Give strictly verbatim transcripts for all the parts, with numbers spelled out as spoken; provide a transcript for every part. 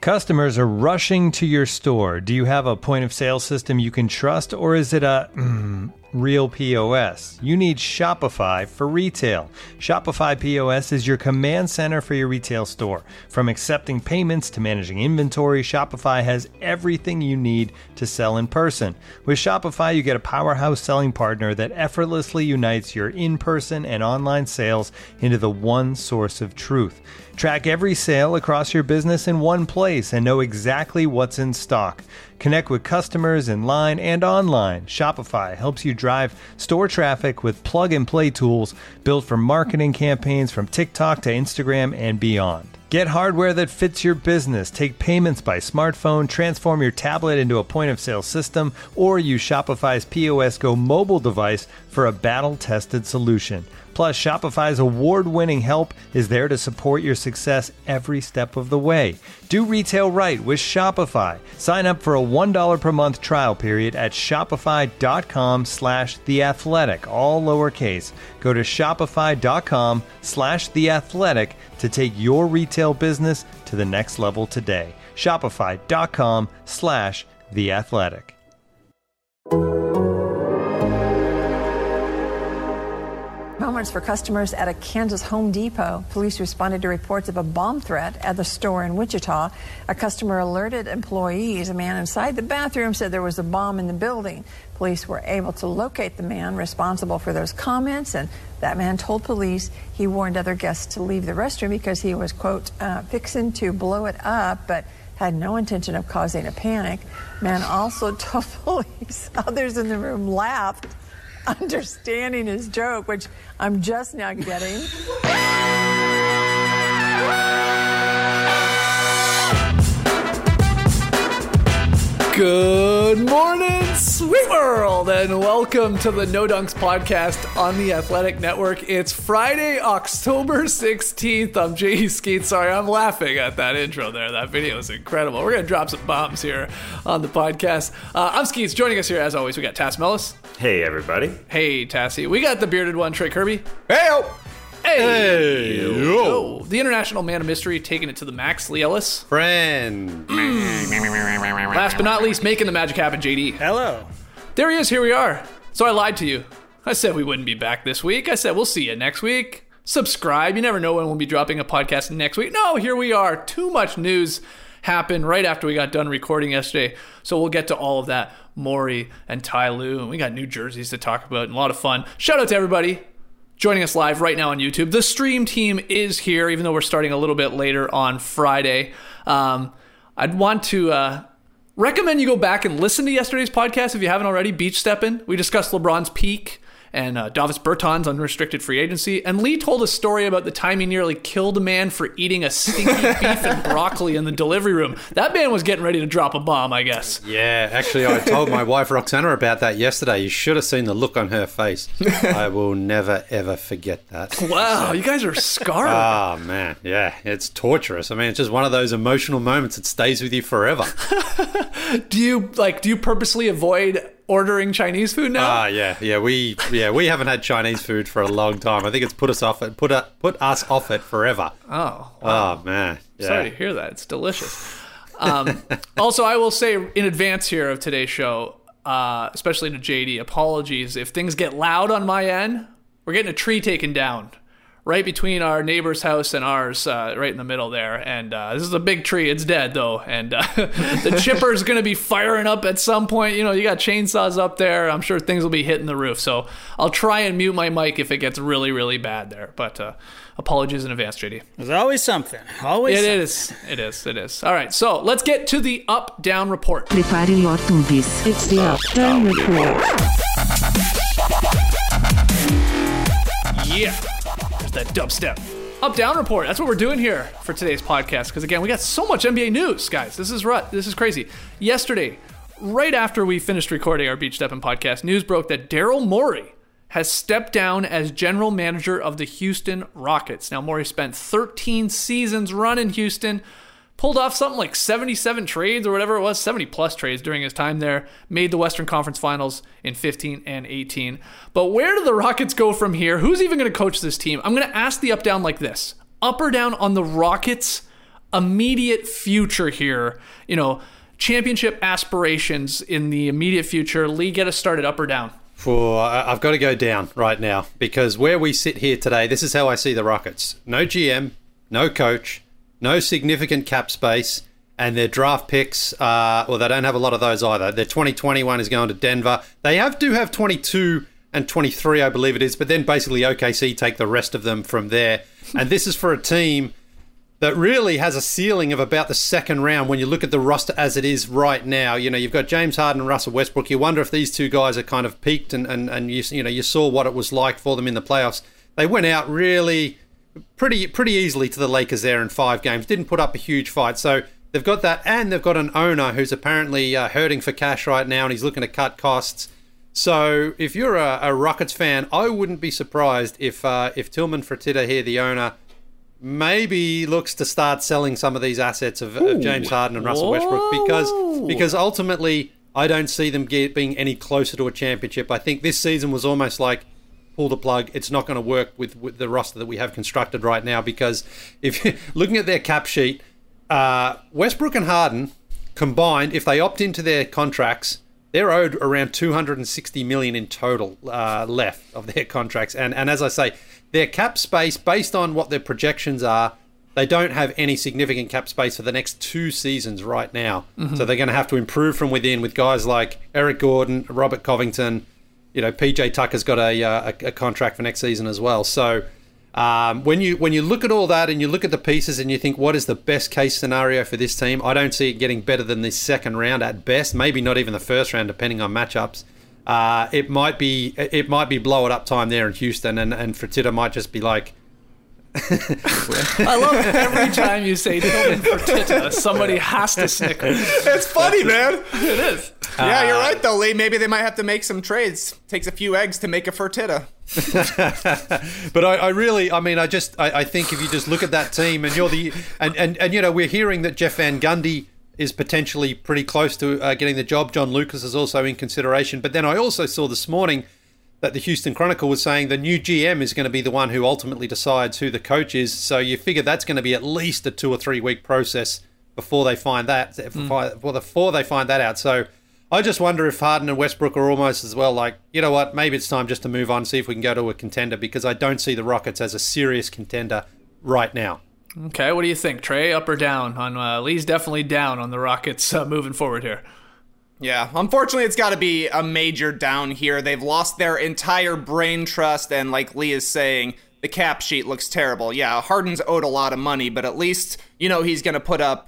Customers are rushing to your store. Do you have a point of sale system you can trust, or is it a mm, real P O S? You need Shopify for retail. Shopify P O S is your command center for your retail store. From accepting payments to managing inventory, Shopify has everything you need to sell in person. With Shopify, you get a powerhouse selling partner that effortlessly unites your in-person and online sales into the one source of truth. Track every sale across your business in one place and know exactly what's in stock. Connect with customers in line and online. Shopify helps you drive store traffic with plug-and-play tools built for marketing campaigns from TikTok to Instagram and beyond. Get hardware that fits your business. Take payments by smartphone, transform your tablet into a point-of-sale system, or use Shopify's P O S Go mobile device for a battle-tested solution. Plus, Shopify's award-winning help is there to support your success every step of the way. Do retail right with Shopify. Sign up for a one dollar per month trial period at shopify.com slash theathletic, all lowercase. Go to shopify.com slash theathletic to take your retail business to the next level today. Shopify.com slash theathletic. Moments for customers at a Kansas Home Depot. Police responded to reports of a bomb threat at the store in Wichita. A customer alerted employees. A man inside the bathroom said there was a bomb in the building. Police were able to locate the man responsible for those comments, and that man told police he warned other guests to leave the restroom because he was, quote, uh, fixing to blow it up, but had no intention of causing a panic. Man also told police others in the room laughed, understanding his joke, which I'm just now getting. Good morning, sweet world, and welcome to the No Dunks podcast on the Athletic Network. It's Friday, October sixteenth. I'm J E Skeet. Sorry, I'm laughing at that intro there. That video is incredible. We're going to drop some bombs here on the podcast. Uh, I'm Skeets. Joining us here, as always, we got Tass Mellis. Hey, everybody. Hey, Tassie. We got the bearded one, Trey Kirby. Hey-o. Hey, hey yo. The international man of mystery taking it to the max, Lee Ellis. Friend. Mm. Last but not least, making the magic happen, J D. Hello. There he is. Here we are. So I lied to you. I said we wouldn't be back this week. I said we'll see you next week. Subscribe. You never know when we'll be dropping a podcast next week. No, here we are. Too much news happened right after we got done recording yesterday. So we'll get to all of that. Maury and Ty Lue. And we got new jerseys to talk about and a lot of fun. Shout out to everybody joining us live right now on YouTube. The stream team is here, even though we're starting a little bit later on Friday. Um, I'd want to uh, recommend you go back and listen to yesterday's podcast if you haven't already. Beach Steppin'. We discussed LeBron's peak and uh, Davis Bertans' unrestricted free agency. And Lee told a story about the time he nearly killed a man for eating a stinky beef and broccoli in the delivery room. That man was getting ready to drop a bomb, I guess. Yeah, actually, I told my wife Roxana about that yesterday. You should have seen the look on her face. I will never, ever forget that. Wow, you guys are scarred. Oh, man. Yeah, it's torturous. I mean, it's just one of those emotional moments that stays with you forever. Do you, like, do you purposely avoid ordering Chinese food now? Ah, uh, yeah, yeah. We yeah we haven't had Chinese food for a long time. I think it's put us off it, put a, put us off it forever. Oh, wow. Oh man, yeah. Sorry to hear that. It's delicious. Um, also, I will say in advance here of today's show, uh, especially to J D, apologies if things get loud on my end. We're getting a tree taken down right between our neighbor's house and ours, uh, right in the middle there. And uh, this is a big tree. It's dead, though. And uh, the chipper's going to be firing up at some point. You know, you got chainsaws up there. I'm sure things will be hitting the roof. So I'll try and mute my mic if it gets really, really bad there. But uh, apologies in advance, J D. There's always something. Always It something. is. It is. It is. All right. So let's get to the up-down report. Prepare your tubis. It's the up-down report. Yeah. There's that dubstep. Up-down report. That's what we're doing here for today's podcast. Because, again, we got so much N B A news, guys. This is rut. This is crazy. Yesterday, right after we finished recording our Beach Steppin' podcast, news broke that Daryl Morey has stepped down as general manager of the Houston Rockets. Now, Morey spent thirteen seasons running Houston, pulled off something like seventy-seven trades or whatever it was, seventy plus trades during his time there, made the Western Conference Finals in fifteen and eighteen. But where do the Rockets go from here? Who's even going to coach this team? I'm going to ask the up-down like this. Up or down on the Rockets' immediate future here, you know, championship aspirations in the immediate future, Lee, get us started, up or down? For I've got to go down right now, because where we sit here today, this is how I see the Rockets. No G M, no coach, no significant cap space, and their draft picks, uh, well, they don't have a lot of those either. Their twenty twenty-one is going to Denver. They have do have twenty-two and twenty-three, I believe it is, but then basically O K C take the rest of them from there. And this is for a team that really has a ceiling of about the second round when you look at the roster as it is right now. You know, you've got James Harden and Russell Westbrook. You wonder if these two guys are kind of peaked, and, and, and you, you know, you saw what it was like for them in the playoffs. They went out really pretty pretty easily to the Lakers there in five games. Didn't put up a huge fight. So they've got that, and they've got an owner who's apparently uh, hurting for cash right now, and he's looking to cut costs. So if you're a, a Rockets fan, I wouldn't be surprised if uh, if Tillman Fertitta here, the owner, maybe looks to start selling some of these assets of, of James Harden and Russell Westbrook, because because ultimately I don't see them get, being any closer to a championship. I think this season was almost like pull the plug. It's not going to work with, with the roster that we have constructed right now, because if you're looking at their cap sheet, uh, Westbrook and Harden combined, if they opt into their contracts, they're owed around two hundred sixty million dollars in total uh, left of their contracts. And and as I say, their cap space, based on what their projections are, they don't have any significant cap space for the next two seasons right now. Mm-hmm. So they're going to have to improve from within with guys like Eric Gordon, Robert Covington. You know, P J Tucker's got a a, a contract for next season as well. So um, when you when you look at all that and you look at the pieces and you think, what is the best case scenario for this team? I don't see it getting better than this second round at best. Maybe not even the first round, depending on matchups. Uh, it might be it might be blow it up time there in Houston, and, and Fertitta might just be like... I love every time you say Tillman Fertitta, somebody has to snicker. It's funny, man. It is. Yeah, uh, you're right, though, Lee. Maybe they might have to make some trades. Takes a few eggs to make a Fertitta. But I, I really, I mean, I just, I, I think if you just look at that team, and you're the, and, and, and you know, we're hearing that Jeff Van Gundy is potentially pretty close to uh, getting the job. John Lucas is also in consideration. But then I also saw this morning that the Houston Chronicle was saying the new G M is going to be the one who ultimately decides who the coach is. So you figure that's going to be at least a two or three week process before they find that, mm. before, before they find that out. So I just wonder if Harden and Westbrook are almost as well like, you know what, maybe it's time just to move on, see if we can go to a contender, because I don't see the Rockets as a serious contender right now. Okay, what do you think, Trey? Up or down? On uh, Lee's definitely down on the Rockets uh, moving forward here. Yeah, unfortunately, it's got to be a major down here. They've lost their entire brain trust, and like Lee is saying, the cap sheet looks terrible. Yeah, Harden's owed a lot of money, but at least, you know, he's going to put up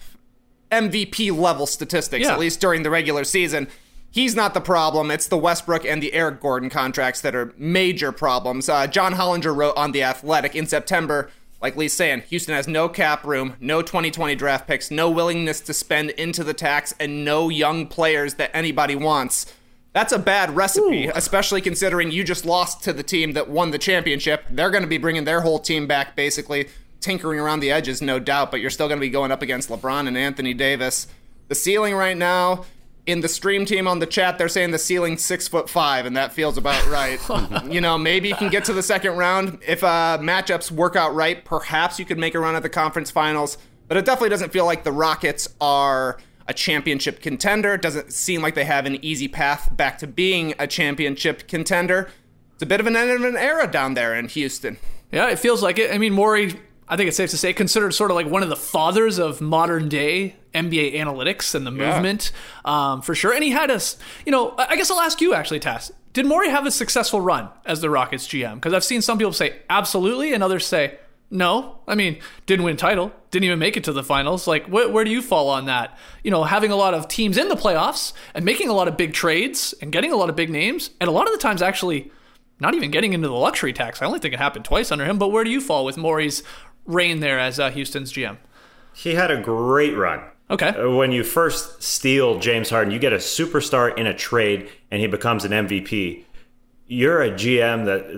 M V P-level statistics, yeah. at least during the regular season. He's not the problem. It's the Westbrook and the Eric Gordon contracts that are major problems. Uh, John Hollinger wrote on The Athletic in September, like Lee's saying, Houston has no cap room, no twenty twenty draft picks, no willingness to spend into the tax, and no young players that anybody wants. That's a bad recipe, Ooh. especially considering you just lost to the team that won the championship. They're going to be bringing their whole team back, basically tinkering around the edges, no doubt, but you're still going to be going up against LeBron and Anthony Davis. The ceiling right now, in the stream team on the chat, they're saying the ceiling's six foot five, and that feels about right. You know, maybe you can get to the second round. If uh, matchups work out right, perhaps you could make a run at the conference finals, but it definitely doesn't feel like the Rockets are a championship contender. It doesn't seem like they have an easy path back to being a championship contender. It's a bit of an end of an era down there in Houston. Yeah, it feels like it. I mean, Morey, I think it's safe to say, considered sort of like one of the fathers of modern day N B A analytics and the movement, yeah. um, for sure. And he had us, you know, I guess I'll ask you actually, Tass. Did Morey have a successful run as the Rockets G M? Because I've seen some people say absolutely, and others say no. I mean, didn't win a title, didn't even make it to the finals. Like, wh- where do you fall on that? You know, having a lot of teams in the playoffs and making a lot of big trades and getting a lot of big names, and a lot of the times actually not even getting into the luxury tax. I only think it happened twice under him. But where do you fall with Morey's reign there as uh, Houston's G M? He had a great run. Okay. When you first steal James Harden, you get a superstar in a trade, and he becomes an M V P. You're a G M that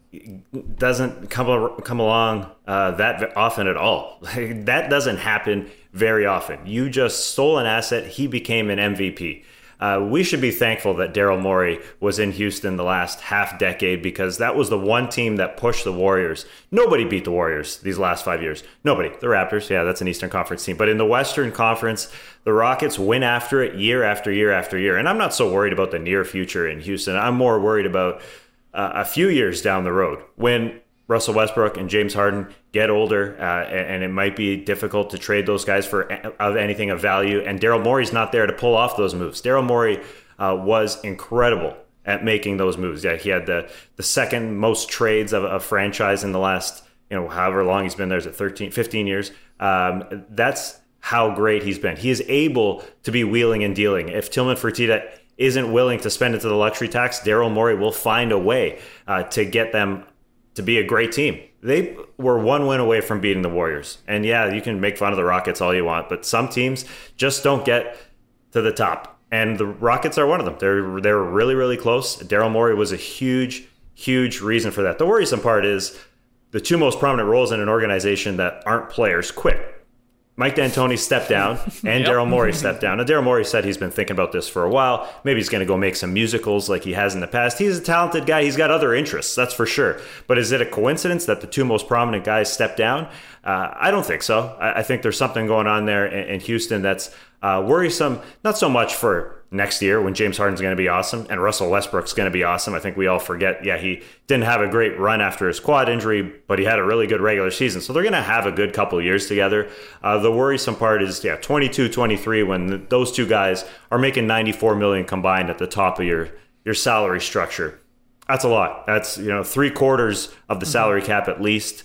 that doesn't come come along uh, that often at all. That doesn't happen very often. You just stole an asset. He became an M V P. Uh, we should be thankful that Daryl Morey was in Houston the last half decade, because that was the one team that pushed the Warriors. Nobody beat the Warriors these last five years. Nobody. The Raptors, yeah, that's an Eastern Conference team. But in the Western Conference, the Rockets win after it year after year after year. And I'm not so worried about the near future in Houston. I'm more worried about uh, a few years down the road when Russell Westbrook and James Harden get older, uh, and it might be difficult to trade those guys for of anything of value. And Daryl Morey's not there to pull off those moves. Daryl Morey uh, was incredible at making those moves. Yeah, he had the the second most trades of a franchise in the last, you know, however long he's been there. Is it thirteen, fifteen years? Um, that's how great he's been. He is able to be wheeling and dealing. If Tillman Fertitta isn't willing to spend into the luxury tax, Daryl Morey will find a way uh, to get them to be a great team. They were one win away from beating the Warriors. And yeah, you can make fun of the Rockets all you want, but some teams just don't get to the top. And the Rockets are one of them. They're they're really, really close. Daryl Morey was a huge, huge reason for that. The worrisome part is the two most prominent roles in an organization that aren't players quit. Mike D'Antoni stepped down, and yep. Daryl Morey stepped down. Now, Daryl Morey said he's been thinking about this for a while. Maybe he's going to go make some musicals like he has in the past. He's a talented guy. He's got other interests, that's for sure. But is it a coincidence that the two most prominent guys stepped down? Uh, I don't think so. I, I think there's something going on there in, in Houston that's uh, worrisome, not so much for next year when James Harden's going to be awesome and Russell Westbrook's going to be awesome. I think we all forget, yeah, he didn't have a great run after his quad injury, but he had a really good regular season. So they're going to have a good couple of years together. Uh, the worrisome part is, yeah, twenty-two twenty-three, when the, those two guys are making ninety-four million dollars combined at the top of your, your salary structure. That's a lot. That's, you know, three quarters of the salary cap at least.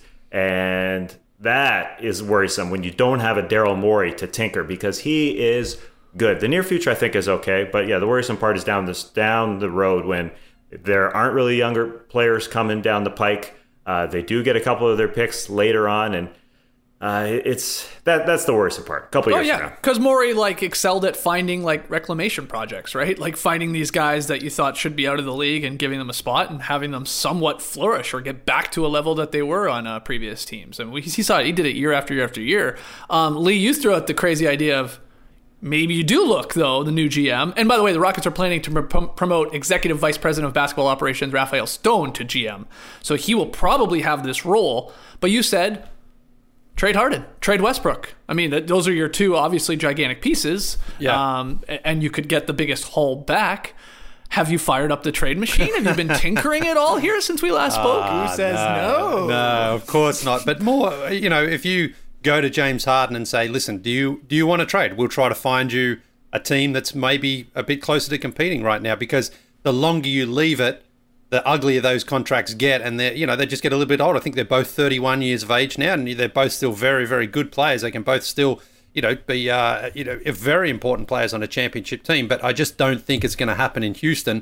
And that is worrisome when you don't have a Daryl Morey to tinker, because he is good. The near future, I think, is okay. But yeah, the worrisome part is down this down the road when there aren't really younger players coming down the pike. Uh, they do get a couple of their picks later on, and uh, it's that that's the worrisome part. A couple oh, years yeah. from now. Because Morey like excelled at finding like reclamation projects, right? Like finding these guys that you thought should be out of the league and giving them a spot and having them somewhat flourish or get back to a level that they were on uh, previous teams. And we he saw it. He did it year after year after year. Um, Lee, you threw out the crazy idea of maybe you do look, though, the new G M. And by the way, the Rockets are planning to pr- promote Executive Vice President of Basketball Operations Rafael Stone to G M. So he will probably have this role. But you said trade Harden, trade Westbrook. I mean, th- those are your two obviously gigantic pieces. Yeah. Um, and you could get the biggest haul back. Have you fired up the trade machine? Have you been tinkering at all here since we last spoke? Uh, Who says no, no? No, of course not. But more, you know, if you go to James Harden and say, listen, do you do you want to trade? We'll try to find you a team that's maybe a bit closer to competing right now, because the longer you leave it, the uglier those contracts get, and they you know they just get a little bit older. I think they're both thirty-one years of age now, and they're both still very, very good players. They can both still, you know, be uh, you know very important players on a championship team. But I just don't think it's going to happen in Houston.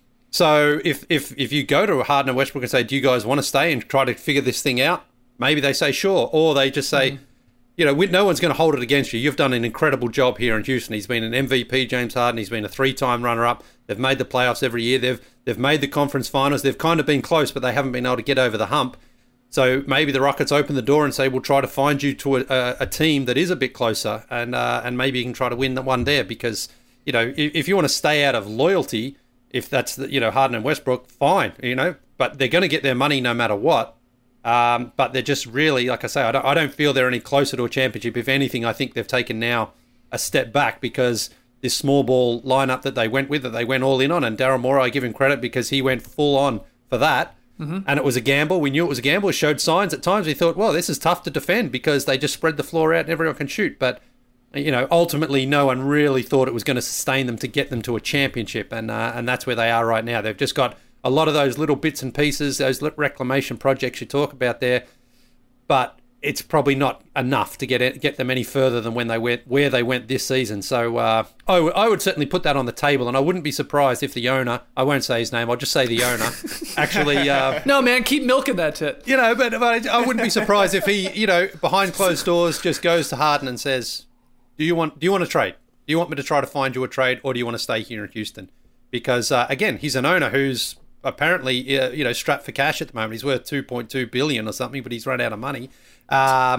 So if if if you go to Harden and Westbrook and say, do you guys want to stay and try to figure this thing out? Maybe they say sure, or they just say, mm-hmm. you know, no one's going to hold it against you. You've done an incredible job here in Houston. He's been an M V P, James Harden. He's been a three-time runner-up. They've made the playoffs every year. They've they've made the conference finals. They've kind of been close, but they haven't been able to get over the hump. So maybe the Rockets open the door and say, we'll try to find you to a, a team that is a bit closer, and uh, and maybe you can try to win the one there. Because, you know, if, if you want to stay out of loyalty, if that's, the, you know, Harden and Westbrook, fine, you know, but they're going to get their money no matter what. Um, but they're just really, like I say, I don't, I don't feel they're any closer to a championship. If anything, I think they've taken now a step back, because this small ball lineup that they went with, that they went all in on, and Daryl Morey, I give him credit because he went full on for that. Mm-hmm. And it was a gamble. We knew it was a gamble. It showed signs at times. We thought, well, this is tough to defend because they just spread the floor out and everyone can shoot. But, you know, ultimately, no one really thought it was going to sustain them to get them to a championship. And uh, and that's where they are right now. They've just got a lot of those little bits and pieces, those reclamation projects you talk about there. But it's probably not enough to get it, get them any further than when they went where they went this season. So uh, I, w- I would certainly put that on the table, and I wouldn't be surprised if the owner, I won't say his name, I'll just say the owner, actually... Uh, no, man, keep milking that tit. You know, but, but I wouldn't be surprised if he, you know, behind closed doors just goes to Harden and says, do you want do you want to trade? Do you want me to try to find you a trade, or do you want to stay here in Houston? Because, uh, again, he's an owner who's apparently, uh, you know, strapped for cash at the moment. He's worth two point two billion dollars or something, but he's run out of money. Um,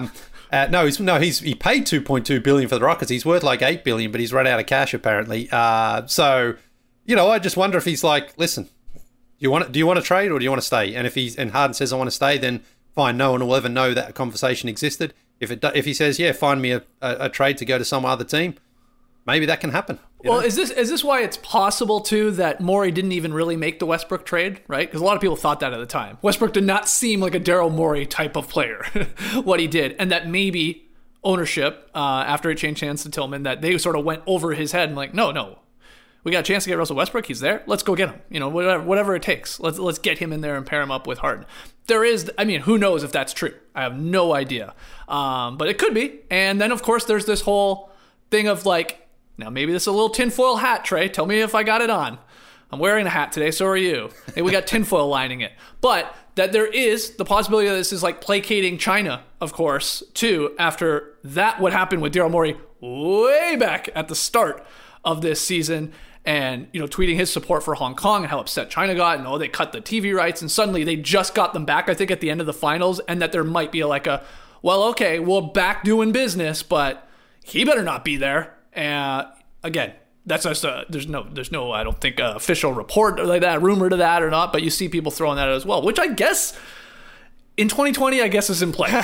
Uh, no, he's no, he's he paid two point two billion for the Rockets. He's worth like eight billion, but he's run out of cash apparently. Uh, so, you know, I just wonder if he's like, listen, you want do you want to trade or do you want to stay? And if he's and Harden says I want to stay, then fine. No one will ever know that conversation existed. If it if he says yeah, find me a, a, a trade to go to some other team, maybe that can happen. Well, know? is this is this why it's possible too that Morey didn't even really make the Westbrook trade, right? Because a lot of people thought that at the time. Westbrook did not seem like a Daryl Morey type of player, what he did, and that maybe ownership uh, after it changed hands to Tillman, that they sort of went over his head and like, no, no, we got a chance to get Russell Westbrook. He's there. Let's go get him. You know, whatever whatever it takes. Let's let's get him in there and pair him up with Harden. There is, I mean, who knows if that's true? I have no idea, um, but it could be. And then of course there's this whole thing of like. Now, maybe this is a little tinfoil hat, Trey. Tell me if I got it on. I'm wearing a hat today, so are you. And we got tinfoil lining it. But that there is the possibility that this is like placating China, of course, too, after that, what happened with Daryl Morey way back at the start of this season and, you know, tweeting his support for Hong Kong and how upset China got and, oh, they cut the T V rights and suddenly they just got them back, I think, at the end of the finals, and that there might be like a, well, okay, we're back doing business, but he better not be there. And uh, again, that's just a, there's no, there's no, I don't think uh, official report like that, rumor to that or not, but you see people throwing that out as well, which I guess in twenty twenty, I guess is in play.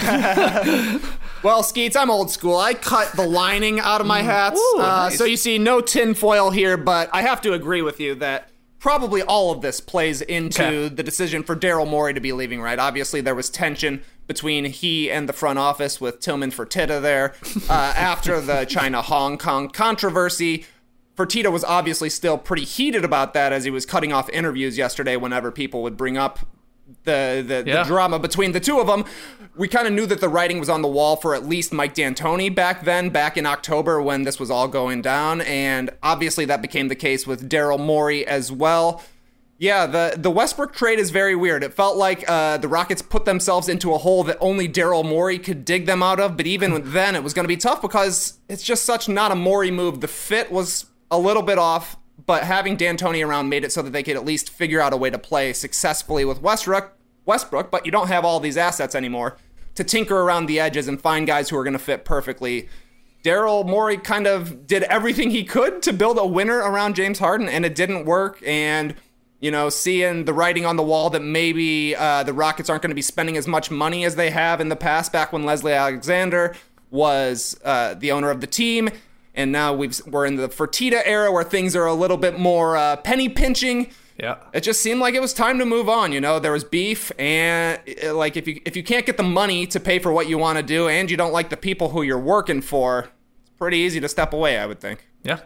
Well, Skeets, I'm old school. I cut the lining out of my hats. Ooh, uh, nice. So you see no tin foil here, but I have to agree with you that probably all of this plays into okay. the decision for Daryl Morey to be leaving, right? Obviously, there was tension between he and the front office with Tillman Fertitta there uh, after the China-Hong Kong controversy. Fertitta was obviously still pretty heated about that as he was cutting off interviews yesterday whenever people would bring up the the, yeah. the drama between the two of them. We kind of knew that the writing was on the wall for at least Mike D'Antoni back then, back in October when this was all going down, and obviously that became the case with Daryl Morey as well. Yeah, the, the Westbrook trade is very weird. It felt like uh, the Rockets put themselves into a hole that only Daryl Morey could dig them out of, but even then it was going to be tough because it's just such not a Morey move. The fit was a little bit off, but having D'Antoni around made it so that they could at least figure out a way to play successfully with Westbrook, Westbrook, but you don't have all these assets anymore to tinker around the edges and find guys who are going to fit perfectly. Daryl Morey kind of did everything he could to build a winner around James Harden, and it didn't work, and you know, seeing the writing on the wall that maybe uh, the Rockets aren't going to be spending as much money as they have in the past, back when Leslie Alexander was uh, the owner of the team. And now we've, we're in the Fertitta era where things are a little bit more uh, penny pinching. Yeah. It just seemed like it was time to move on. You know, there was beef, and like if you if you can't get the money to pay for what you want to do and you don't like the people who you're working for, it's pretty easy to step away, I would think. Yeah.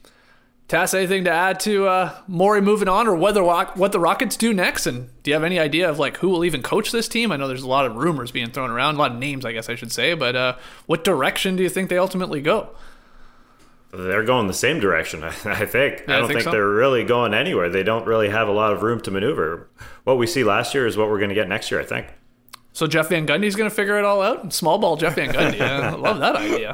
Tass, anything to add to uh, Morey moving on, or whether what the Rockets do next? And do you have any idea of like who will even coach this team? I know there's a lot of rumors being thrown around, a lot of names, I guess I should say. But uh, what direction do you think they ultimately go? They're going the same direction, I think. Yeah, I don't I think, think so. they're really going anywhere. They don't really have a lot of room to maneuver. What we see last year is what we're going to get next year, I think. So Jeff Van Gundy's going to figure it all out? Small ball Jeff Van Gundy. I love that idea.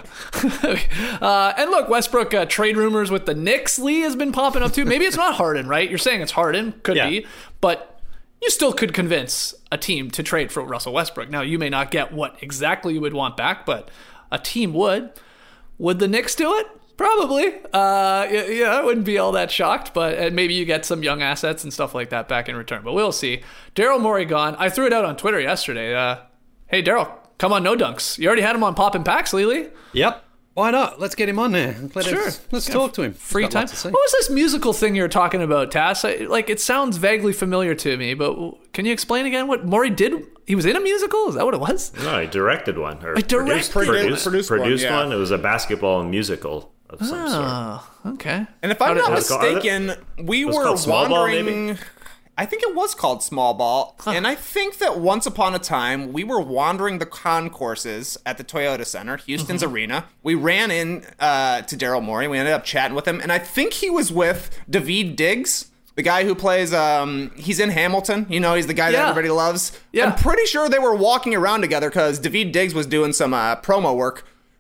uh, and look, Westbrook uh, trade rumors with the Knicks, Lee, has been popping up too. Maybe it's not Harden, right? You're saying it's Harden. Could yeah. be. But you still could convince a team to trade for Russell Westbrook. Now, you may not get what exactly you would want back, but a team would. Would the Knicks do it? Probably. Uh, yeah, I wouldn't be all that shocked, but and maybe you get some young assets and stuff like that back in return. But we'll see. Daryl Morey gone. I threw it out on Twitter yesterday. Uh, hey, Daryl, come on No Dunks. You already had him on Poppin' Packs, Lily. Yep. Why not? Let's get him on there. Let sure. Us, let's talk to him. Free time. What was this musical thing you were talking about, Tass? I, like, it sounds vaguely familiar to me, but can you explain again what Morey did? He was in a musical? Is that what it was? No, he directed one. Or I directed produced, produced, produced, produced one. Yeah. one. It was a basketball musical of some oh, sort. Okay. And if I'm How not did, mistaken, we it was were Small Ball, wandering... maybe? I think it was called Small Ball, huh. and I think that once upon a time, we were wandering the concourses at the Toyota Center, Houston's mm-hmm. arena. We ran in uh, to Daryl Morey. We ended up chatting with him, and I think he was with Daveed Diggs, the guy who plays, um, he's in Hamilton. You know, he's the guy yeah. that everybody loves. Yeah. I'm pretty sure they were walking around together because Daveed Diggs was doing some uh, promo work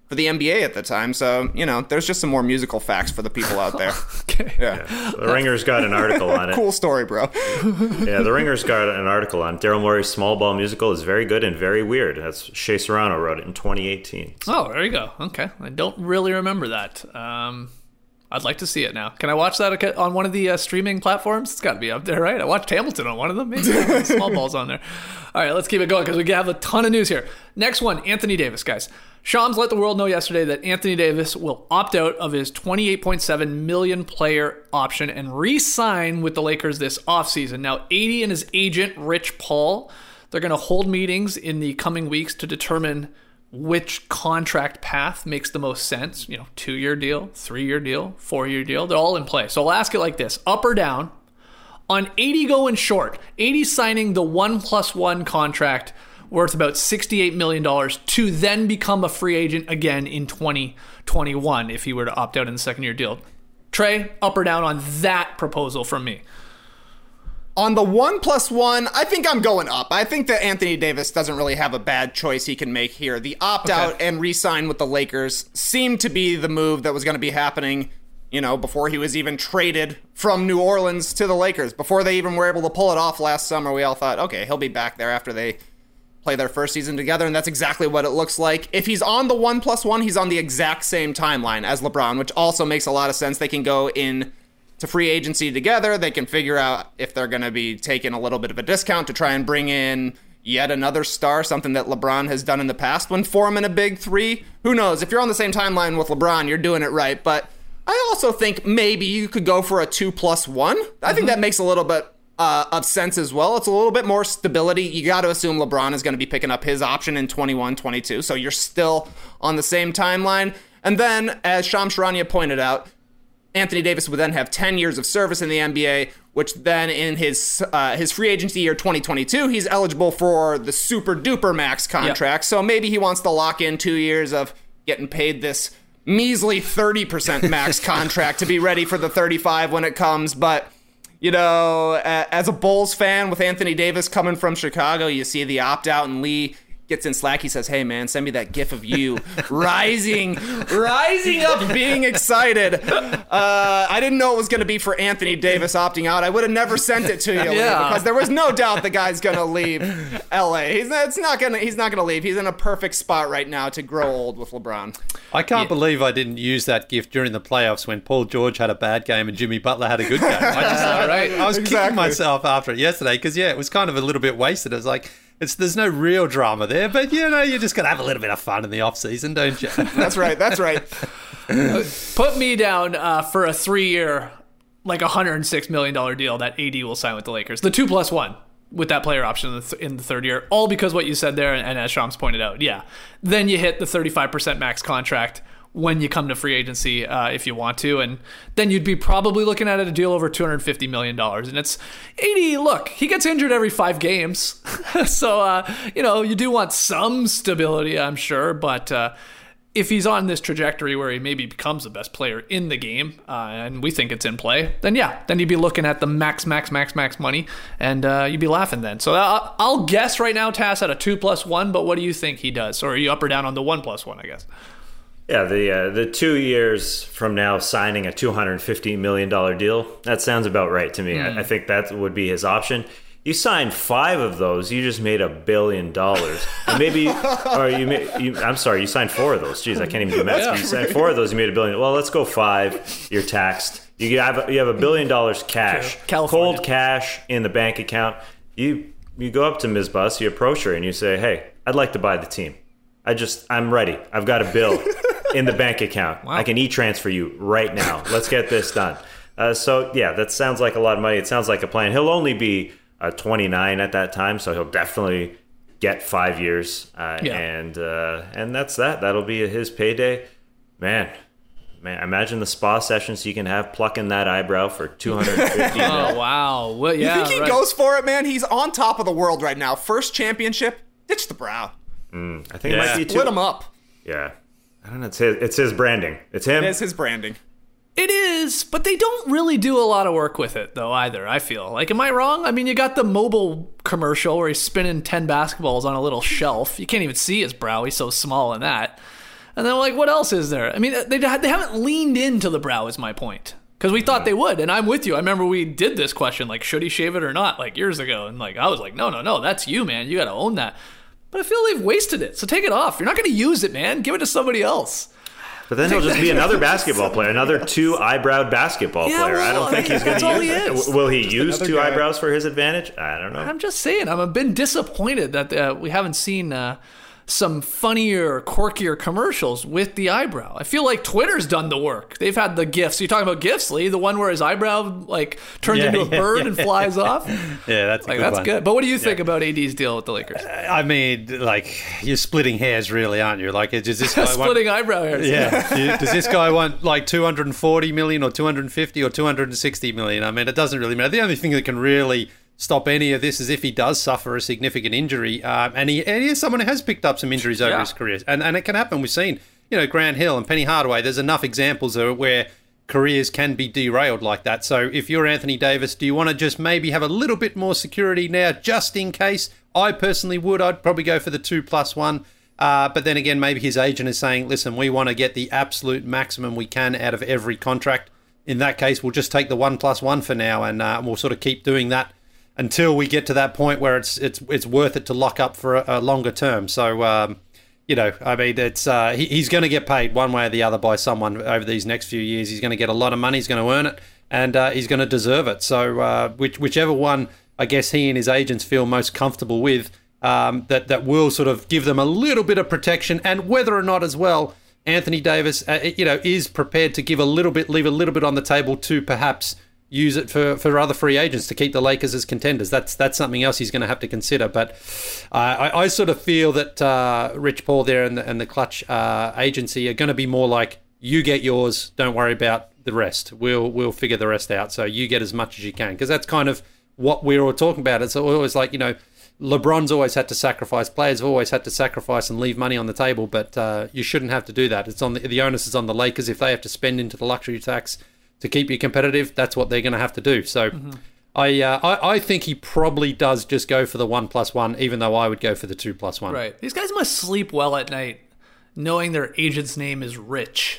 for the N B A at the time. So, you know, there's just some more musical facts for the people out there. Okay. Yeah. Yeah. The Ringer's got an article on it. Cool story, bro. Yeah, the Ringer's got an article on Daryl Morey's Small Ball musical is very good and very weird. That's Shea Serrano wrote it in twenty eighteen. Oh, there you go. Okay. I don't really remember that. Um, I'd like to see it now. Can I watch that on one of the uh, streaming platforms? It's got to be up there, right? I watched Hamilton on one of them. Maybe Small Ball's on there. All right, let's keep it going because we have a ton of news here. Next one, Anthony Davis, guys. Shams let the world know yesterday that Anthony Davis will opt out of his twenty-eight point seven million dollars player option and re-sign with the Lakers this offseason. Now, A D and his agent, Rich Paul, they're going to hold meetings in the coming weeks to determine which contract path makes the most sense. You know, two-year deal, three-year deal, four-year deal. They're all in play. So I'll ask it like this. Up or down? On A D going short, A D signing the one plus one contract worth about sixty-eight million dollars to then become a free agent again in twenty twenty-one if he were to opt out in the second year deal. Trey, up or down on that proposal from me? On the one plus one, I think I'm going up. I think that Anthony Davis doesn't really have a bad choice he can make here. The opt-out Okay. and re-sign with the Lakers seemed to be the move that was going to be happening, you know, before he was even traded from New Orleans to the Lakers. Before they even were able to pull it off last summer, we all thought, okay, he'll be back there after they play their first season together, and that's exactly what it looks like. If he's on the one plus one, he's on the exact same timeline as LeBron, which also makes a lot of sense. They can go in to free agency together. They can figure out if they're going to be taking a little bit of a discount to try and bring in yet another star, something that LeBron has done in the past when forming a big three. Who knows? If you're on the same timeline with LeBron, you're doing it right. But I also think maybe you could go for a two plus one. I think that makes a little bit uh, of sense as well. It's a little bit more stability. You got to assume LeBron is going to be picking up his option in twenty-one twenty-two. So you're still on the same timeline. And then, as Shams Charania pointed out, Anthony Davis would then have ten years of service in the N B A, which then in his uh, his free agency year twenty twenty-two, he's eligible for the super duper max contract. Yep. So maybe he wants to lock in two years of getting paid this measly thirty percent max contract to be ready for the thirty-five when it comes. But, you know, as a Bulls fan with Anthony Davis coming from Chicago, you see the opt-out and Lee gets in Slack. He says, hey, man, send me that gif of you rising, rising up, being excited. Uh, I didn't know it was going to be for Anthony Davis opting out. I would have never sent it to you, yeah. because there was no doubt the guy's going to leave L A. He's, it's not gonna, he's not going to leave. He's in a perfect spot right now to grow old with LeBron. I can't Yeah. believe I didn't use that gif during the playoffs when Paul George had a bad game and Jimmy Butler had a good game. I, just, Uh, right. I was Exactly. kicking myself after it yesterday because, yeah, it was kind of a little bit wasted. It was like, it's there's no real drama there, but, you know, you're just going to have a little bit of fun in the off-season, don't you? That's right. That's right. Put me down uh, for a three-year, like one hundred six million dollars deal that A D will sign with the Lakers. The two plus one with that player option in the, th- in the third year, all because what you said there, and, and as Shams pointed out, yeah. Then you hit the thirty-five percent max contract when you come to free agency uh, if you want to, and then you'd be probably looking at a deal over two hundred fifty million dollars. And it's A D, look, he gets injured every five games. so, uh, you know, you do want some stability, I'm sure, but uh, if he's on this trajectory where he maybe becomes the best player in the game, uh, and we think it's in play, then yeah, then you'd be looking at the max, max, max, max money, and uh, you'd be laughing then. So I'll, I'll guess right now, Tass, at a two plus one, but what do you think he does? Or are you up or down on the one plus one, I guess? Yeah, the uh, the two years from now signing a two hundred fifty million dollars deal, that sounds about right to me. Mm. I, I think that would be his option. You signed five of those, you just made a billion dollars. And maybe, or you, made, you, I'm sorry, you signed four of those. Jeez, I can't even do math. Yeah. You signed four of those, you made a billion. Well, let's go five. You're taxed. You have you have a billion dollars cash, California. cold cash in the bank account. You you go up to Miz Bus, you approach her, and you say, "Hey, I'd like to buy the team. I just, I'm ready. I've got a bill in the bank account. Wow. I can e-transfer you right now. Let's get this done." Uh, so, yeah, that sounds like a lot of money. It sounds like a plan. He'll only be uh, twenty-nine at that time, so he'll definitely get five years. Uh, yeah. And uh, and that's that. That'll be his payday. Man, man, imagine the spa sessions he can have plucking that eyebrow for two hundred fifty dollars. Oh, wow. Well, yeah, you think he right. goes for it, man? He's on top of the world right now. First championship, ditch the brow. Mm, I think Yeah. it might be too. Split him up. Yeah. I don't know. It's his, it's his branding. It's him. It is his branding. It is, but they don't really do a lot of work with it, though, either, I feel. Like, am I wrong? I mean, you got the mobile commercial where he's spinning ten basketballs on a little shelf. You can't even see his brow. He's so small in that. And then like, what else is there? I mean, they they haven't leaned into the brow is my point. Because we thought they would, and I'm with you. I remember we did this question, like, should he shave it or not, like years ago, and like I was like, no, no, no, that's you, man. You got to own that. But I feel they've wasted it, so take it off. You're not going to use it, man. Give it to somebody else. But then he'll just be another basketball player, another two-eyebrowed basketball yeah, player. well, I don't think he's going to use it. Will he use two guy. eyebrows for his advantage? I don't know. I'm just saying, I'm a bit disappointed that uh, we haven't seen uh, some funnier, quirkier commercials with the eyebrow. I feel like Twitter's done the work. They've had the GIFs. You're talking about GIFs, Lee? The one where his eyebrow like turns Yeah, into a yeah, bird yeah, and yeah. flies off? Yeah, that's a like good that's one. good. But what do you think about A D's deal with the Lakers? I mean, like, you're splitting hairs, really, aren't you? Like, does this guy Splitting want, eyebrow hairs. yeah. Do you- Does this guy want like two hundred forty million or two hundred fifty or two hundred sixty million? I mean, it doesn't really matter. The only thing that can really stop any of this is if he does suffer a significant injury. Um, and, he, and he is someone who has picked up some injuries over Yeah. his career. And, and it can happen. We've seen, you know, Grant Hill and Penny Hardaway. There's enough examples of where careers can be derailed like that. So if you're Anthony Davis, do you want to just maybe have a little bit more security now just in case? I personally would. I'd probably go for the two plus one. Uh, but then again, maybe his agent is saying, listen, we want to get the absolute maximum we can out of every contract. In that case, we'll just take the one plus one for now, and uh, we'll sort of keep doing that until we get to that point where it's it's it's worth it to lock up for a, a longer term. So, um, you know, I mean, it's uh, he, he's going to get paid one way or the other by someone over these next few years. He's going to get a lot of money. He's going to earn it, and uh, he's going to deserve it. So, uh, which, whichever one, I guess, he and his agents feel most comfortable with, um, that that will sort of give them a little bit of protection, and whether or not as well, Anthony Davis, uh, you know, is prepared to give a little bit, leave a little bit on the table to perhaps use it for, for other free agents to keep the Lakers as contenders. That's that's something else he's going to have to consider. But uh, I, I sort of feel that uh, Rich Paul there and the, and the Clutch uh, agency are going to be more like, you get yours, don't worry about the rest. We'll we'll figure the rest out. So you get as much as you can, because that's kind of what we're all talking about. It's always like, you know, LeBron's always had to sacrifice. Players have always had to sacrifice and leave money on the table, but uh, you shouldn't have to do that. It's on the, the onus is on the Lakers. If they have to spend into the luxury tax to keep you competitive, that's what they're going to have to do. So mm-hmm. I, uh, I I think he probably does just go for the one plus one, even though I would go for the two plus one. Right. These guys must sleep well at night knowing their agent's name is Rich.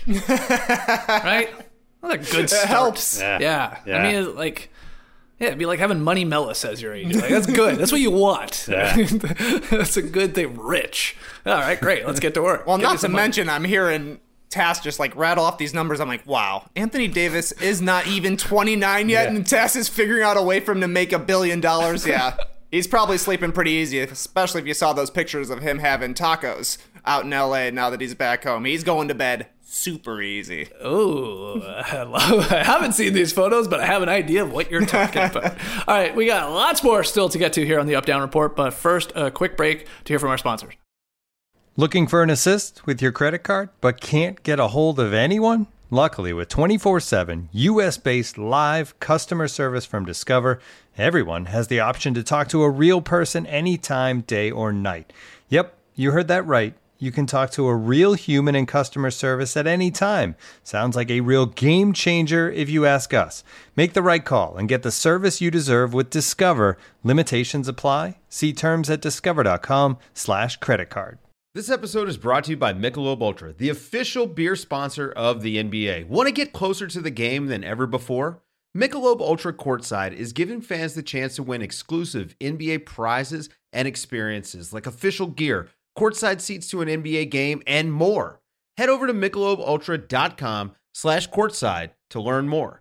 Right? That's a good start. It helps. Yeah. Yeah. Yeah. I mean, it's like, yeah, it'd be like having Money Mellis as your agent. Like, that's good. That's what you want. Yeah. That's a good thing. Rich. All right, great. Let's get to work. Well, Give me not to some money. mention, I'm hearing Tass just like rattle off these numbers. I'm like, wow, Anthony Davis is not even twenty-nine yet, Yeah. and Tass is figuring out a way for him to make a billion dollars. Yeah, he's probably sleeping pretty easy, especially if you saw those pictures of him having tacos out in L A now that he's back home. He's going to bed super easy. Oh, I love- I haven't seen these photos, but I have an idea of what you're talking about. All right, we got lots more still to get to here on the Up Down Report, but first, a quick break to hear from our sponsors. Looking for an assist with your credit card, but can't get a hold of anyone? Luckily, with twenty-four seven U S-based live customer service from Discover, everyone has the option to talk to a real person anytime, day or night. Yep, you heard that right. You can talk to a real human in customer service at any time. Sounds like a real game changer if you ask us. Make the right call and get the service you deserve with Discover. Limitations apply. See terms at discover.com slash credit card. This episode is brought to you by Michelob Ultra, the official beer sponsor of the N B A. Want to get closer to the game than ever before? Michelob Ultra Courtside is giving fans the chance to win exclusive N B A prizes and experiences like official gear, courtside seats to an N B A game, and more. Head over to michelobultra.com slash courtside to learn more.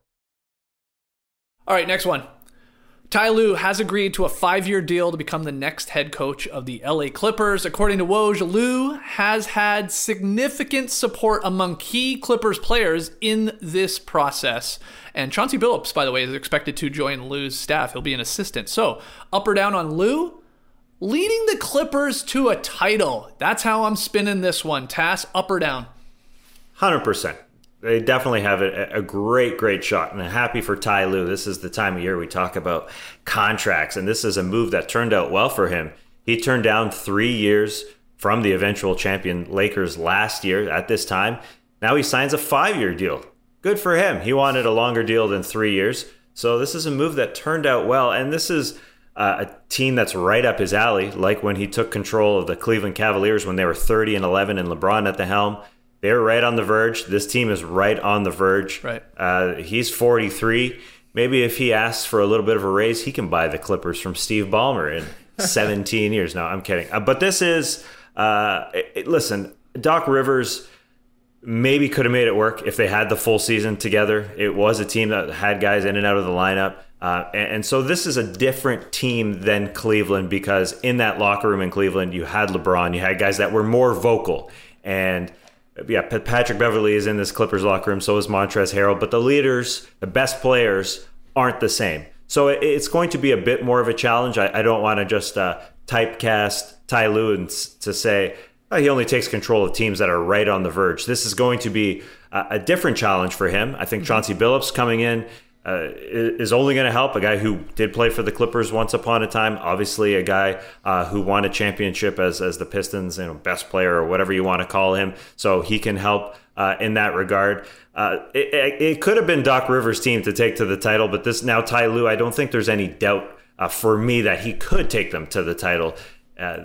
All right, next one. Ty Lue has agreed to a five-year deal to become the next head coach of the L A Clippers. According to Woj, Lue has had significant support among key Clippers players in this process. And Chauncey Billups, by the way, is expected to join Lue's staff. He'll be an assistant. So, up or down on Lue? Leading the Clippers to a title. That's how I'm spinning this one. Tass, up or down? one hundred percent. They definitely have a, a great, great shot. And I'm happy for Ty Lue. This is the time of year we talk about contracts. And this is a move that turned out well for him. He turned down three years from the eventual champion Lakers last year at this time. Now he signs a five-year deal. Good for him. He wanted a longer deal than three years. So this is a move that turned out well. And this is Uh, a team that's right up his alley, like when he took control of the Cleveland Cavaliers when they were thirty and eleven and LeBron at the helm. They're right on the verge. This team is right on the verge. Right. Uh, he's forty-three. Maybe if he asks for a little bit of a raise, he can buy the Clippers from Steve Ballmer in seventeen years. No, I'm kidding. Uh, but this is, uh, it, listen, Doc Rivers maybe could have made it work if they had the full season together. It was a team that had guys in and out of the lineup. Uh, and, and so this is a different team than Cleveland, because in that locker room in Cleveland, you had LeBron, you had guys that were more vocal. And yeah, Patrick Beverley is in this Clippers locker room, so is Montrezl Harrell. But the leaders, the best players, aren't the same. So it, it's going to be a bit more of a challenge. I, I don't want to just uh, typecast Ty Lue and s- to say, oh, he only takes control of teams that are right on the verge. This is going to be a, a different challenge for him. I think Chauncey Billups coming in uh, is only going to help. A guy who did play for the Clippers once upon a time. Obviously, a guy uh, who won a championship as as the Pistons, you know, best player or whatever you want to call him. So he can help uh, in that regard. Uh, it, it, it could have been Doc Rivers' team to take to the title, but this now Ty Lue, I don't think there's any doubt uh, for me that he could take them to the title. Uh,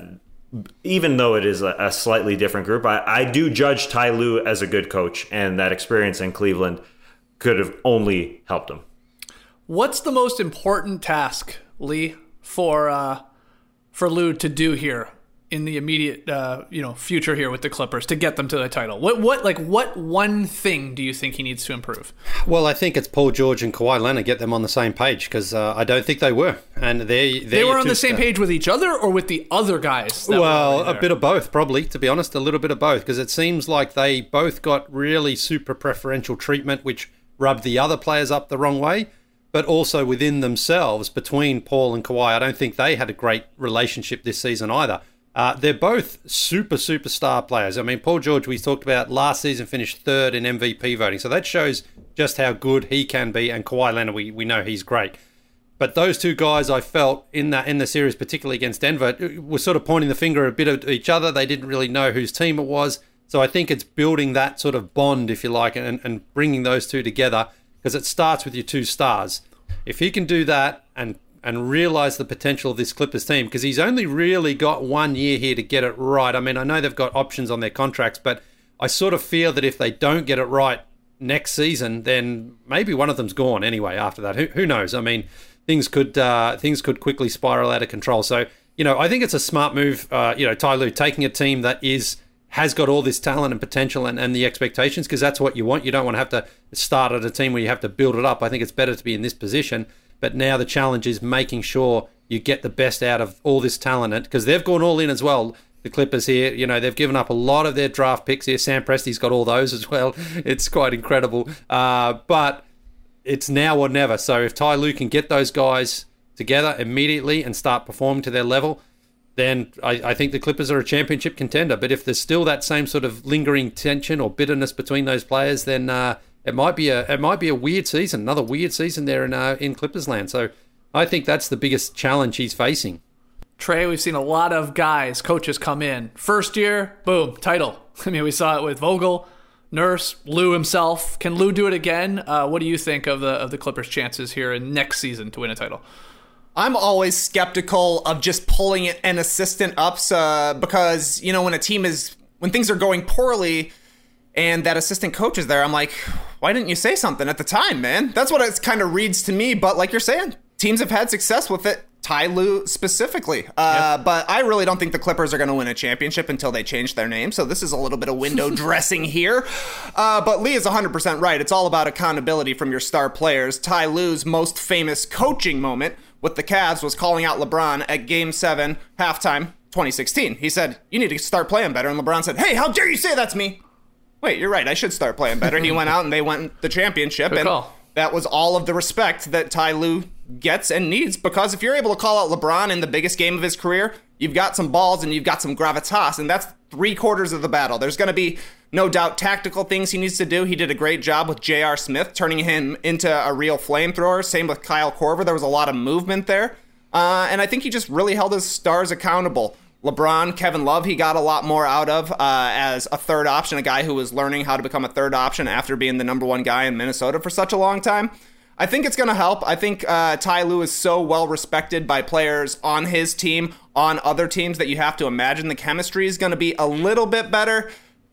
even though it is a, a slightly different group, I, I do judge Ty Lue as a good coach, and that experience in Cleveland could have only helped him. What's the most important task, Lee, for uh, for Lue to do here in the immediate uh, you know future here with the Clippers to get them to the title? What what like what one thing do you think he needs to improve? Well, I think it's Paul George and Kawhi Leonard, get them on the same page, because uh, I don't think they were, and they they were on the same page with each other or with the other guys. That well, were a bit of both, probably. To be honest, a little bit of both, because it seems like they both got really super preferential treatment, which rubbed the other players up the wrong way. But also within themselves, between Paul and Kawhi, I don't think they had a great relationship this season either. Uh, they're both super, superstar players. I mean, Paul George, we talked about last season, finished third in M V P voting. So that shows just how good he can be. And Kawhi Leonard, we, we know he's great. But those two guys, I felt, in that in the series, particularly against Denver, were sort of pointing the finger a bit at each other. They didn't really know whose team it was. So I think it's building that sort of bond, if you like, and, and bringing those two together, because it starts with your two stars. If he can do that and and realize the potential of this Clippers team, because he's only really got one year here to get it right. I mean, I know they've got options on their contracts, but I sort of feel that if they don't get it right next season, then maybe one of them's gone anyway after that. Who, who knows? I mean, things could uh, things could quickly spiral out of control. So, you know, I think it's a smart move, uh, you know, Ty Lue, taking a team that is has got all this talent and potential and, and the expectations, because that's what you want. You don't want to have to start at a team where you have to build it up. I think it's better to be in this position. But now the challenge is making sure you get the best out of all this talent, because they've gone all in as well. The Clippers here, you know, they've given up a lot of their draft picks here. Sam Presti's got all those as well. It's quite incredible. Uh, but it's now or never. So if Ty Lue can get those guys together immediately and start performing to their level, then I, I think the Clippers are a championship contender. But if there's still that same sort of lingering tension or bitterness between those players, then uh, it might be a it might be a weird season, another weird season there in uh, in Clippers land. So I think that's the biggest challenge he's facing. Trey, we've seen a lot of guys, coaches come in. First year, boom, title. I mean, we saw it with Vogel, Nurse, Lue himself. Can Lue do it again? Uh, what do you think of the of the Clippers' chances here in next season to win a title? I'm always skeptical of just pulling an assistant up uh, because, you know, when a team is, when things are going poorly and that assistant coach is there, I'm like, why didn't you say something at the time, man? That's what it kind of reads to me. But like you're saying, teams have had success with it. Ty Lue specifically. Uh, yep. But I really don't think the Clippers are going to win a championship until they change their name. So this is a little bit of window dressing here. Uh, but Lee is one hundred percent right. It's all about accountability from your star players. Ty Lue's most famous coaching moment with the Cavs was calling out LeBron at Game seven, halftime, twenty sixteen. He said, you need to start playing better. And LeBron said, hey, how dare you say that to me? Wait, you're right. I should start playing better. He went out and they won the championship. Good and call. That was all of the respect that Ty Lue gets and needs, because if you're able to call out LeBron in the biggest game of his career, you've got some balls and you've got some gravitas, and that's three quarters of the battle. There's going to be no doubt tactical things he needs to do. He did a great job with J R. Smith, turning him into a real flamethrower. Same with Kyle Korver. There was a lot of movement there. Uh, and I think he just really held his stars accountable. LeBron, Kevin Love, he got a lot more out of uh, as a third option, a guy who was learning how to become a third option after being the number one guy in Minnesota for such a long time. I think it's going to help. I think uh, Ty Lue is so well respected by players on his team, on other teams, that you have to imagine the chemistry is going to be a little bit better. But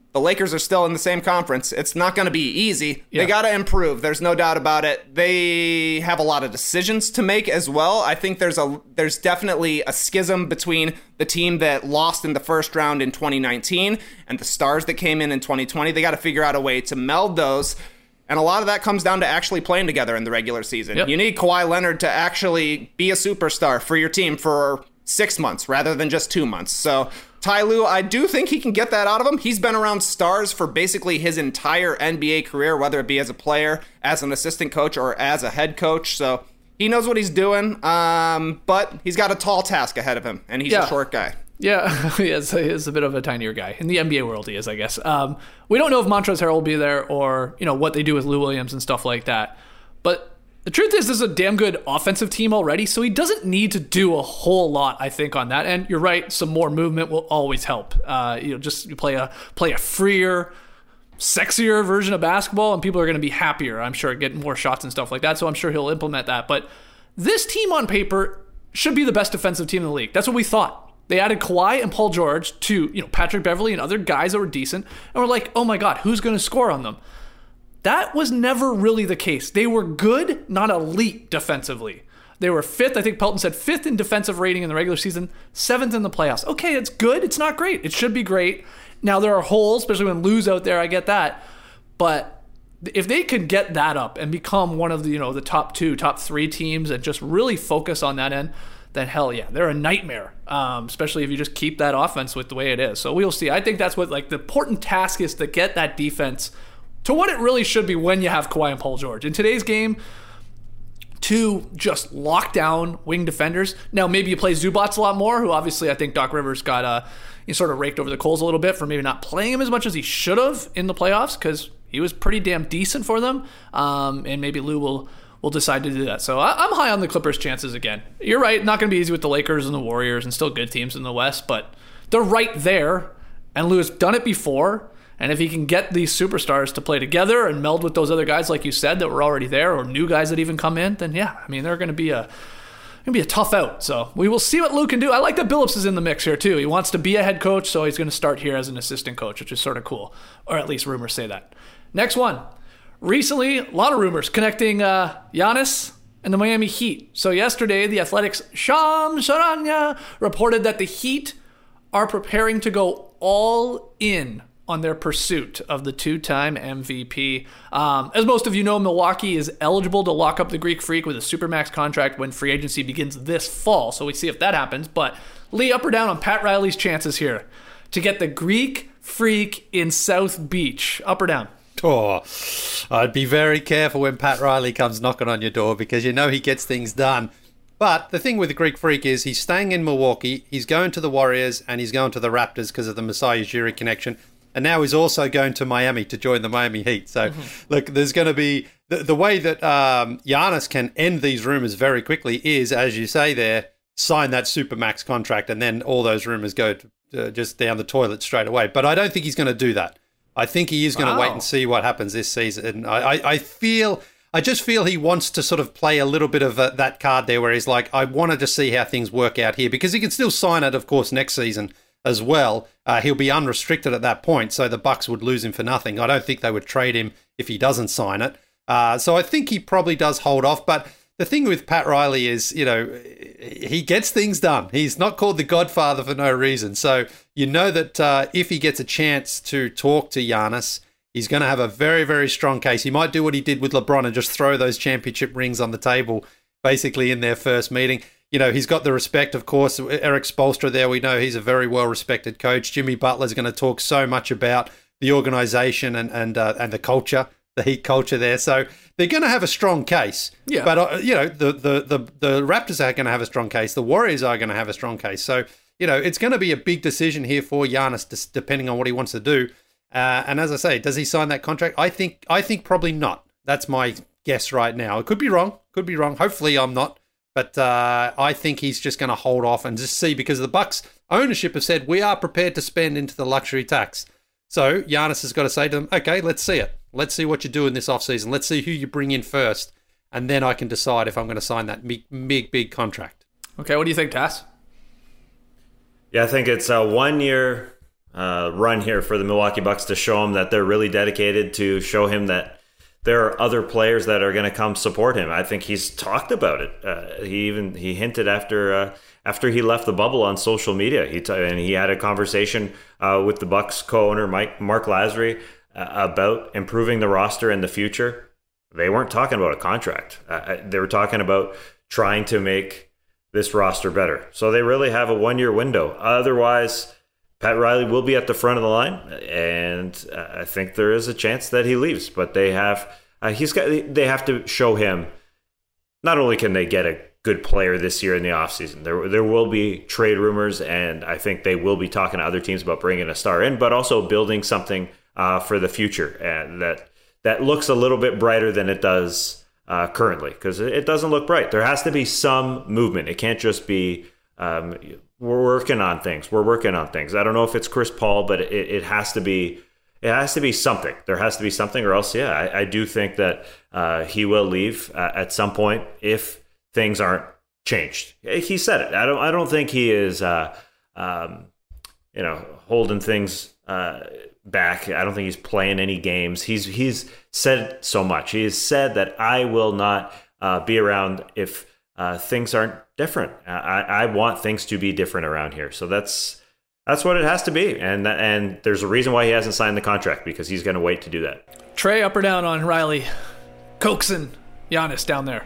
the Lakers are still in the same conference. It's not going to be easy. Yeah. They got to improve. There's no doubt about it. They have a lot of decisions to make as well. I think there's a there's definitely a schism between the team that lost in the first round in twenty nineteen and the stars that came in in twenty twenty. They got to figure out a way to meld those. And a lot of that comes down to actually playing together in the regular season. Yep. You need Kawhi Leonard to actually be a superstar for your team for six months rather than just two months. So Ty Lue, I do think he can get that out of him. He's been around stars for basically his entire N B A career, whether it be as a player, as an assistant coach, or as a head coach. So he knows what he's doing, um, but he's got a tall task ahead of him, and he's Yeah. a short guy. Yeah, he is, he is a bit of a tinier guy. In the N B A world, he is, I guess. Um, we don't know if Montrezl Harrell will be there or, you know, what they do with Lou Williams and stuff like that. But the truth is, this is a damn good offensive team already, so he doesn't need to do a whole lot, I think, on that end. You're right, some more movement will always help. Uh, you know, just you play a play a freer, sexier version of basketball, and people are going to be happier, I'm sure, getting more shots and stuff like that, so I'm sure he'll implement that. But this team on paper should be the best defensive team in the league. That's what we thought. They added Kawhi and Paul George to, you know, Patrick Beverley and other guys that were decent, and we're like, oh my God, who's going to score on them? That was never really the case. They were good, not elite defensively. They were fifth, I think Pelton said fifth in defensive rating in the regular season, seventh in the playoffs. Okay, it's good. It's not great. It should be great. Now, there are holes, especially when Lou's out there. I get that. But if they could get that up and become one of the, you know, the top two, top three teams and just really focus on that end, then hell yeah, they're a nightmare, um, especially if you just keep that offense with the way it is. So we'll see. I think that's what, like, the important task is to get that defense to what it really should be when you have Kawhi and Paul George. In today's game, two just lockdown wing defenders. Now, maybe you play Zubats a lot more, who obviously I think Doc Rivers got uh, he sort of raked over the coals a little bit for maybe not playing him as much as he should have in the playoffs, because he was pretty damn decent for them. Um, and maybe Lou will... will decide to do that. So I, I'm high on the Clippers' chances again. You're right, not going to be easy with the Lakers and the Warriors and still good teams in the West, but they're right there, and Lou has done it before, and if he can get these superstars to play together and meld with those other guys, like you said, that were already there, or new guys that even come in, then yeah, I mean, they're going to be a going to be a tough out. So we will see what Lou can do. I like that Billups is in the mix here too. He wants to be a head coach, so he's going to start here as an assistant coach, which is sort of cool, or at least rumors say that. Next one. Recently, a lot of rumors connecting uh, Giannis and the Miami Heat. So yesterday, the Athletics' Shams Charania reported that the Heat are preparing to go all in on their pursuit of the two-time M V P. Um, as most of you know, Milwaukee is eligible to lock up the Greek Freak with a Supermax contract when free agency begins this fall. So we see if that happens. But Lee, up or down on Pat Riley's chances here to get the Greek Freak in South Beach? Up or down? Oh, I'd be very careful when Pat Riley comes knocking on your door, because you know he gets things done. But the thing with the Greek Freak is he's staying in Milwaukee, he's going to the Warriors, and he's going to the Raptors because of the Masai Ujiri connection. And now he's also going to Miami to join the Miami Heat. So, mm-hmm. look, there's going to be... The, the way that um, Giannis can end these rumors very quickly is, as you say there, sign that Supermax contract, and then all those rumors go to, uh, just down the toilet straight away. But I don't think he's going to do that. I think he is going to wow. wait and see what happens this season. I, I, I feel, I just feel he wants to sort of play a little bit of a, that card there where he's like, I wanted to see how things work out here, because he can still sign it, of course, next season as well. Uh, he'll be unrestricted at that point, so the Bucks would lose him for nothing. I don't think they would trade him if he doesn't sign it. Uh, so I think he probably does hold off. But the thing with Pat Riley is, you know, he gets things done. He's not called the Godfather for no reason. So you know that uh, if he gets a chance to talk to Giannis, he's going to have a very, very strong case. He might do what he did with LeBron and just throw those championship rings on the table, basically in their first meeting. You know, he's got the respect, of course. Eric Spoelstra there, we know he's a very well-respected coach. Jimmy Butler's going to talk so much about the organization and and uh, and the culture, the Heat culture there. So they're going to have a strong case. Yeah. But, uh, you know, the, the, the, the Raptors are going to have a strong case. The Warriors are going to have a strong case. So, you know, it's going to be a big decision here for Giannis, depending on what he wants to do. Uh, and as I say, does he sign that contract? I think I think probably not. That's my guess right now. It could be wrong. Could be wrong. Hopefully I'm not. But uh, I think he's just going to hold off and just see, because the Bucks ownership have said, we are prepared to spend into the luxury tax. So Giannis has got to say to them, okay, let's see it. Let's see what you do in this offseason. Let's see who you bring in first. And then I can decide if I'm going to sign that big, big, big contract. Okay, what do you think, Tass? Yeah, I think it's a one-year uh, run here for the Milwaukee Bucks to show him that they're really dedicated, to show him that there are other players that are going to come support him. I think he's talked about it. Uh, he even he hinted after uh, after he left the bubble on social media. He t- and he had a conversation uh, with the Bucks co-owner Mike Mark Lasry uh, about improving the roster in the future. They weren't talking about a contract. Uh, they were talking about trying to make this roster better. So they really have a one-year window. Otherwise, Pat Riley will be at the front of the line, and uh, I think there is a chance that he leaves. But they have uh, he's got they have to show him. Not only can they get a good player this year in the offseason, there there will be trade rumors, and I think they will be talking to other teams about bringing a star in, but also building something uh, for the future, and that that looks a little bit brighter than it does uh, currently, because it doesn't look bright. There has to be some movement. It can't just be um, we're working on things. We're working on things. I don't know if it's Chris Paul, but it, it has to be. It has to be something. There has to be something, or else, yeah, I, I do think that uh, he will leave uh, at some point if things aren't changed. He said it. I don't. I don't think he is, uh, um, you know, holding things uh, back. I don't think he's playing any games. He's he's said so much. He has said that I will not uh, be around if uh, things aren't different. I, I want things to be different around here. So that's. That's what it has to be, and and there's a reason why he hasn't signed the contract, because he's going to wait to do that. Trey, up or down on Riley coaxing Giannis down there?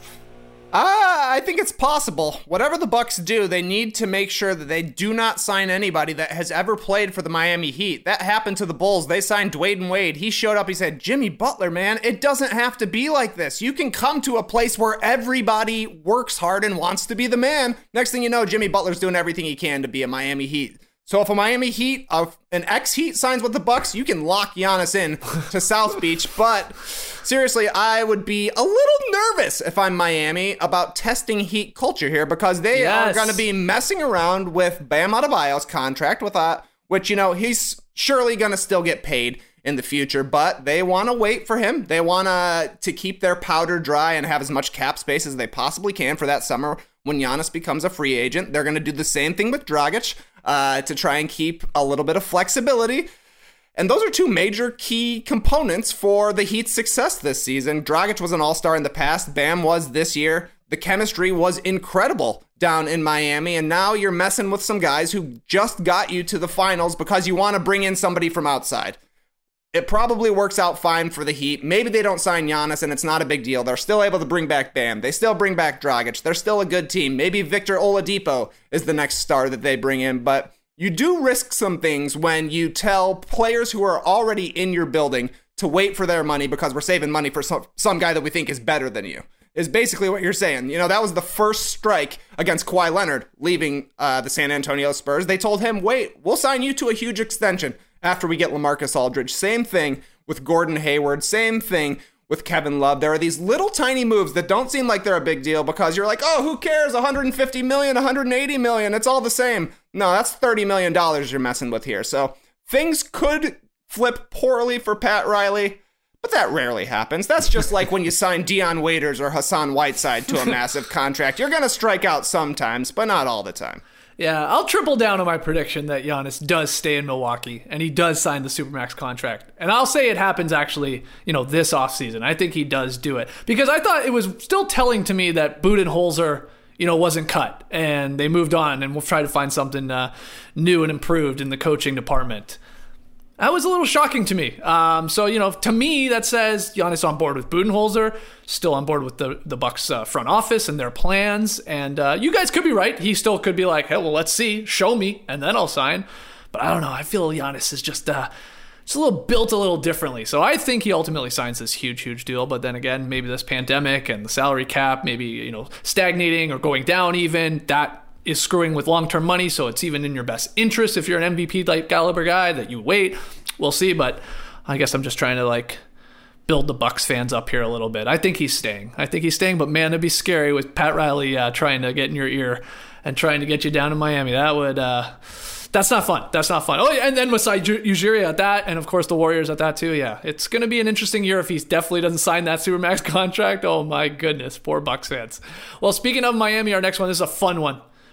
Uh, I think it's possible. Whatever the Bucks do, they need to make sure that they do not sign anybody that has ever played for the Miami Heat. That happened to the Bulls. They signed Dwayne Wade. He showed up. He said, Jimmy Butler, man, it doesn't have to be like this. You can come to a place where everybody works hard and wants to be the man. Next thing you know, Jimmy Butler's doing everything he can to be a Miami Heat. So if a Miami Heat, uh, an ex-Heat signs with the Bucks, you can lock Giannis in to South Beach. But seriously, I would be a little nervous if I'm Miami about testing Heat culture here, because they yes. are going to be messing around with Bam Adebayo's contract, with a, which, you know, he's surely going to still get paid in the future, but they want to wait for him. They want to to keep their powder dry and have as much cap space as they possibly can for that summer when Giannis becomes a free agent. They're going to do the same thing with Dragic. Uh, to try and keep a little bit of flexibility. And those are two major key components for the Heat's success this season. Dragic was an all-star in the past. Bam was this year. The chemistry was incredible down in Miami. And now you're messing with some guys who just got you to the finals because you want to bring in somebody from outside. It probably works out fine for the Heat. Maybe they don't sign Giannis and it's not a big deal. They're still able to bring back Bam. They still bring back Dragic. They're still a good team. Maybe Victor Oladipo is the next star that they bring in. But you do risk some things when you tell players who are already in your building to wait for their money because we're saving money for some, some guy that we think is better than you, is basically what you're saying. You know, that was the first strike against Kawhi Leonard leaving uh, the San Antonio Spurs. They told him, wait, we'll sign you to a huge extension after we get LaMarcus Aldridge. Same thing with Gordon Hayward. Same thing with Kevin Love. There are these little tiny moves that don't seem like they're a big deal because you're like, oh, who cares? one hundred fifty million, one hundred eighty million. It's all the same. No, that's thirty million dollars you're messing with here. So things could flip poorly for Pat Riley, but that rarely happens. That's just like when you sign Dion Waiters or Hassan Whiteside to a massive contract. You're going to strike out sometimes, but not all the time. Yeah, I'll triple down on my prediction that Giannis does stay in Milwaukee and he does sign the Supermax contract. And I'll say it happens actually, you know, this offseason. I think he does do it because I thought it was still telling to me that Budenholzer, you know, wasn't cut and they moved on and we'll try to find something uh, new and improved in the coaching department. That was a little shocking to me. Um, so, you know, to me, that says Giannis on board with Budenholzer, still on board with the, the Bucks uh, front office and their plans. And uh, you guys could be right. He still could be like, hey, well, let's see, show me, and then I'll sign. But I don't know. I feel Giannis is just, uh, just a little built a little differently. So I think he ultimately signs this huge, huge deal. But then again, maybe this pandemic and the salary cap, maybe, you know, stagnating or going down even, that is screwing with long-term money, so it's even in your best interest if you're an M V P-like caliber guy that you wait. We'll see, but I guess I'm just trying to, like, build the Bucks fans up here a little bit. I think he's staying. I think he's staying, but, man, it'd be scary with Pat Riley uh, trying to get in your ear and trying to get you down in Miami. That would uh, – that's not fun. That's not fun. Oh, and then Masai Ujiri at that, and, of course, the Warriors at that, too. Yeah, it's going to be an interesting year if he definitely doesn't sign that Supermax contract. Oh, my goodness. Poor Bucks fans. Well, speaking of Miami, our next one, this is a fun one.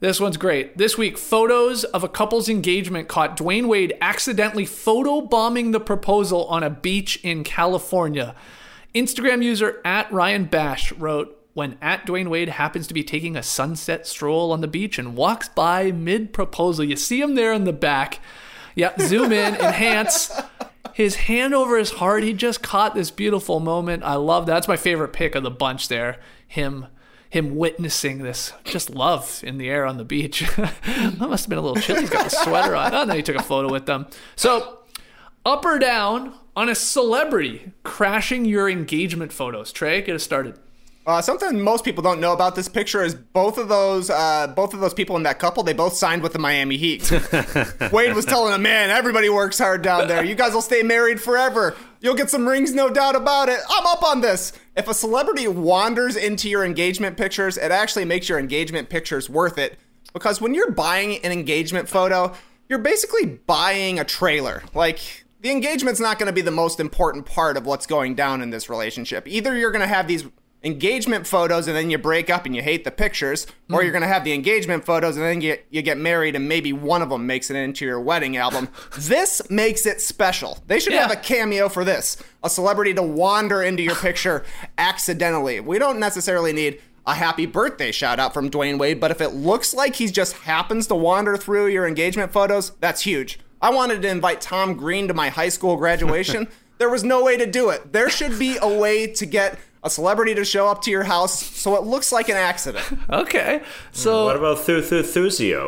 This one's great. This week, photos of a couple's engagement caught Dwayne Wade accidentally photobombing the proposal on a beach in California. Instagram user at Ryan Bash wrote, when at Dwayne Wade happens to be taking a sunset stroll on the beach and walks by mid-proposal. You see him there in the back. Yeah, zoom in, enhance. His hand over his heart. He just caught this beautiful moment. I love that. That's my favorite pick of the bunch there. Him him witnessing this just love in the air on the beach. That must have been a little chilly. He's got the sweater on. Oh, and then he took a photo with them. So, up or down on a celebrity crashing your engagement photos? Trey, get us started. Uh, something most people don't know about this picture is both of those uh, both of those people in that couple, they both signed with the Miami Heat. Wade was telling them, man, everybody works hard down there. You guys will stay married forever. You'll get some rings, no doubt about it. I'm up on this. If a celebrity wanders into your engagement pictures, it actually makes your engagement pictures worth it. Because when you're buying an engagement photo, you're basically buying a trailer. Like, the engagement's not going to be the most important part of what's going down in this relationship. Either you're going to have these engagement photos and then you break up and you hate the pictures, or mm. you're going to have the engagement photos and then you, you get married and maybe one of them makes it into your wedding album. This makes it special. They should yeah. have a cameo for this. A celebrity to wander into your picture accidentally. We don't necessarily need a happy birthday shout out from Dwayne Wade, but if it looks like he just happens to wander through your engagement photos, that's huge. I wanted to invite Tom Green to my high school graduation. There was no way to do it. There should be a way to get a celebrity to show up to your house so it looks like an accident. Okay. So what about Thu Thu Thuzio?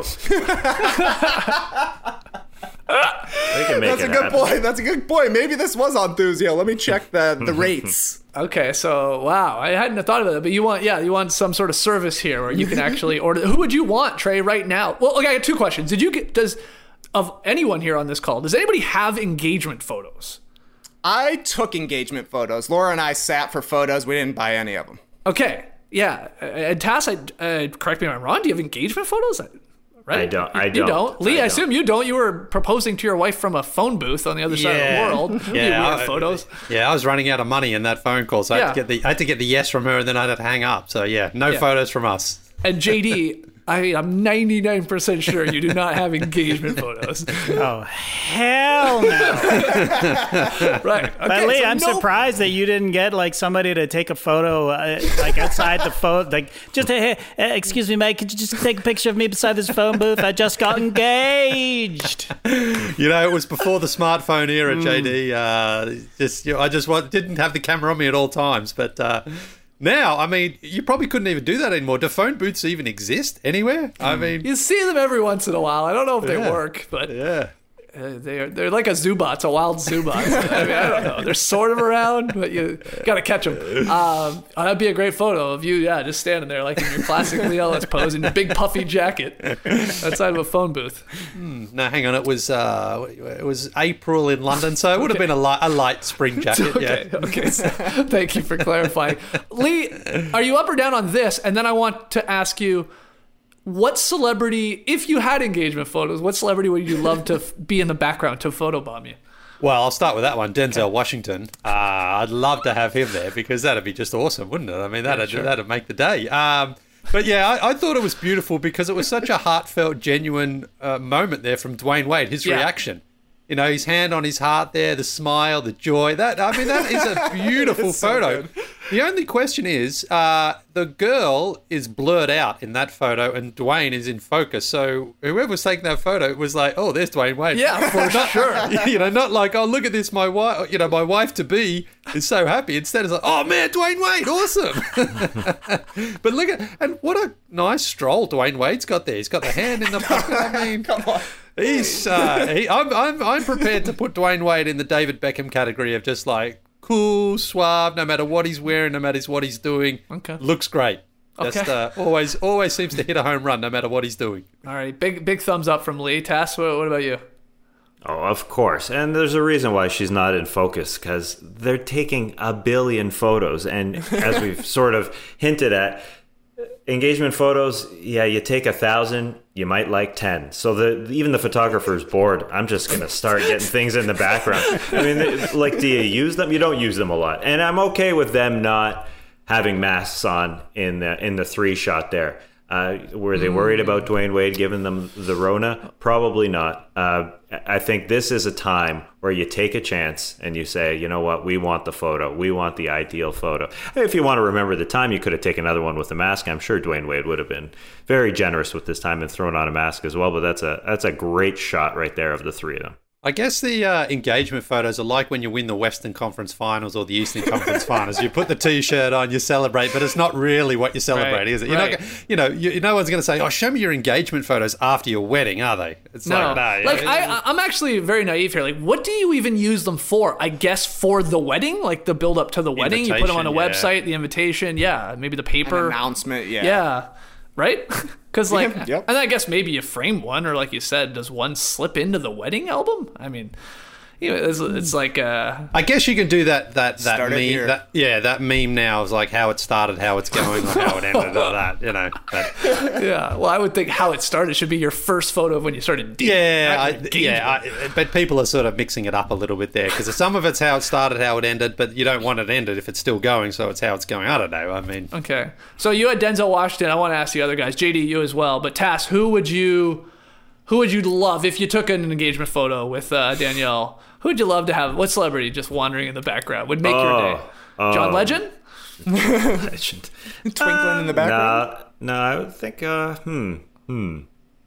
That's a good happen. point. That's a good point. Maybe this was on Thuzio. Let me check the, the rates. Okay, so wow, I hadn't thought of it, but you want, yeah, you want some sort of service here where you can actually order. Who would you want, Trey, right now? Well, okay, I got two questions. Did you get, does, of anyone here on this call, does anybody have engagement photos? I took engagement photos. Laura and I sat for photos. We didn't buy any of them. Okay, yeah. And Tass, I, uh, correct me if I'm wrong, do you have engagement photos? Right? I don't. I you don't. don't. Lee, I, I don't. assume you don't. You were proposing to your wife from a phone booth on the other yeah. side of the world. Yeah, weird I, photos. Yeah, I was running out of money in that phone call, so I, yeah. had to get the, I had to get the yes from her, and then I had to hang up. So yeah, no yeah. photos from us. And J D, I, I'm ninety-nine percent sure you do not have engagement photos. Oh, hell no. Right. Okay, but Lee, so I'm no... surprised that you didn't get like somebody to take a photo uh, like outside the phone. Like, just, hey, uh, excuse me, mate, could you just take a picture of me beside this phone booth? I just got engaged. You know, it was before the smartphone era, mm. J D. Uh, just, you know, I just want, didn't have the camera on me at all times, but... Uh, Now, I mean, you probably couldn't even do that anymore. Do phone booths even exist anywhere? I mean... You see them every once in a while. I don't know if they yeah. work, but... Yeah. Uh, they're they're like a Zubot, a wild Zubot. I mean, I don't know. They're sort of around, but you got to catch them. Um, that'd be a great photo of you, yeah, just standing there like in your classic Lee Ellis pose in your big puffy jacket outside of a phone booth. Hmm, no, hang on. It was uh, it was April in London, so it would okay. have been a light, a light spring jacket. okay, yeah. okay. So, thank you for clarifying. Lee, are you up or down on this? And then I want to ask you, what celebrity, if you had engagement photos, what celebrity would you love to f- be in the background to photobomb you? Well, I'll start with that one, Denzel okay. Washington. Uh, I'd love to have him there because that'd be just awesome, wouldn't it? I mean, that'd, yeah, sure. that'd make the day. Um, but yeah, I, I thought it was beautiful because it was such a heartfelt, genuine uh, moment there from Dwayne Wade, his yeah. reaction. You know, his hand on his heart there, the smile, the joy. That I mean, that is a beautiful photo. So the only question is, uh, the girl is blurred out in that photo and Dwayne is in focus. So whoever was taking that photo was like, oh, there's Dwayne Wade. Yeah, for not, sure. You know, not like, oh, look at this, my wife, you know, my wife-to-be is so happy. Instead, it's like, oh, man, Dwayne Wade, awesome. But look at, and what a nice stroll Dwayne Wade's got there. He's got the hand in the pocket. I mean, come on. He's, uh, he, I'm, I'm, I'm prepared to put Dwayne Wade in the David Beckham category of just like cool, suave, no matter what he's wearing, no matter what he's doing. Okay. Looks great. Just okay. uh, always, always seems to hit a home run no matter what he's doing. All right. Big, big thumbs up from Lee. Tass, what, what about you? Oh, of course. And there's a reason why she's not in focus, because they're taking a billion photos. And as we've sort of hinted at, engagement photos, yeah, you take a thousand, you might like ten. So the even the photographer's bored. I'm just going to start getting things in the background. I mean, like, do you use them? You don't use them a lot. And I'm okay with them not having masks on in the, in the three shot there. Uh, were they worried about Dwayne Wade giving them the Rona? Probably not. Uh, I think this is a time where you take a chance and you say, you know what, we want the photo. We want the ideal photo. If you want to remember the time, you could have taken another one with a mask. I'm sure Dwayne Wade would have been very generous with this time and thrown on a mask as well. But that's a that's a great shot right there of the three of them. I guess the uh, engagement photos are like when you win the Western Conference Finals or the Eastern Conference Finals. You put the T-shirt on, you celebrate, but it's not really what you're celebrating, Right, is it? You're right. not, gonna- you know, you, no one's going to say, "Oh, show me your engagement photos after your wedding," are they? It's No, like, no, like yeah. I, I'm actually very naive here. Like, what do you even use them for? I guess for the wedding, like the build up to the wedding. You put them on a Invitation, yeah. website, the invitation, yeah, maybe the paper An announcement, yeah. yeah, right? Because like, Yep, yep. and I guess maybe you frame one, or like you said, does one slip into the wedding album? I mean, you know, it's, it's like uh, I guess you can do that. That that Start it meme. here. That, yeah, that meme now is like how it started, how it's going, or how it ended. Or that, you know. But, yeah. Well, I would think how it started should be your first photo of when you started dating. yeah, not I, your engagement. yeah. I, but people are sort of mixing it up a little bit there because some of it's how it started, how it ended, but you don't want it ended if it's still going. So it's how it's going. I don't know. I mean, Okay. So you had Denzel Washington. I want to ask the other guys, J D, you as well. But Tass, who would you, who would you love if you took an engagement photo with uh, Danielle? Who would you love to have? What celebrity just wandering in the background would make your Oh, day? John oh. Legend? Legend. Twinkling in the background. No, no, I would think, uh, hmm, hmm.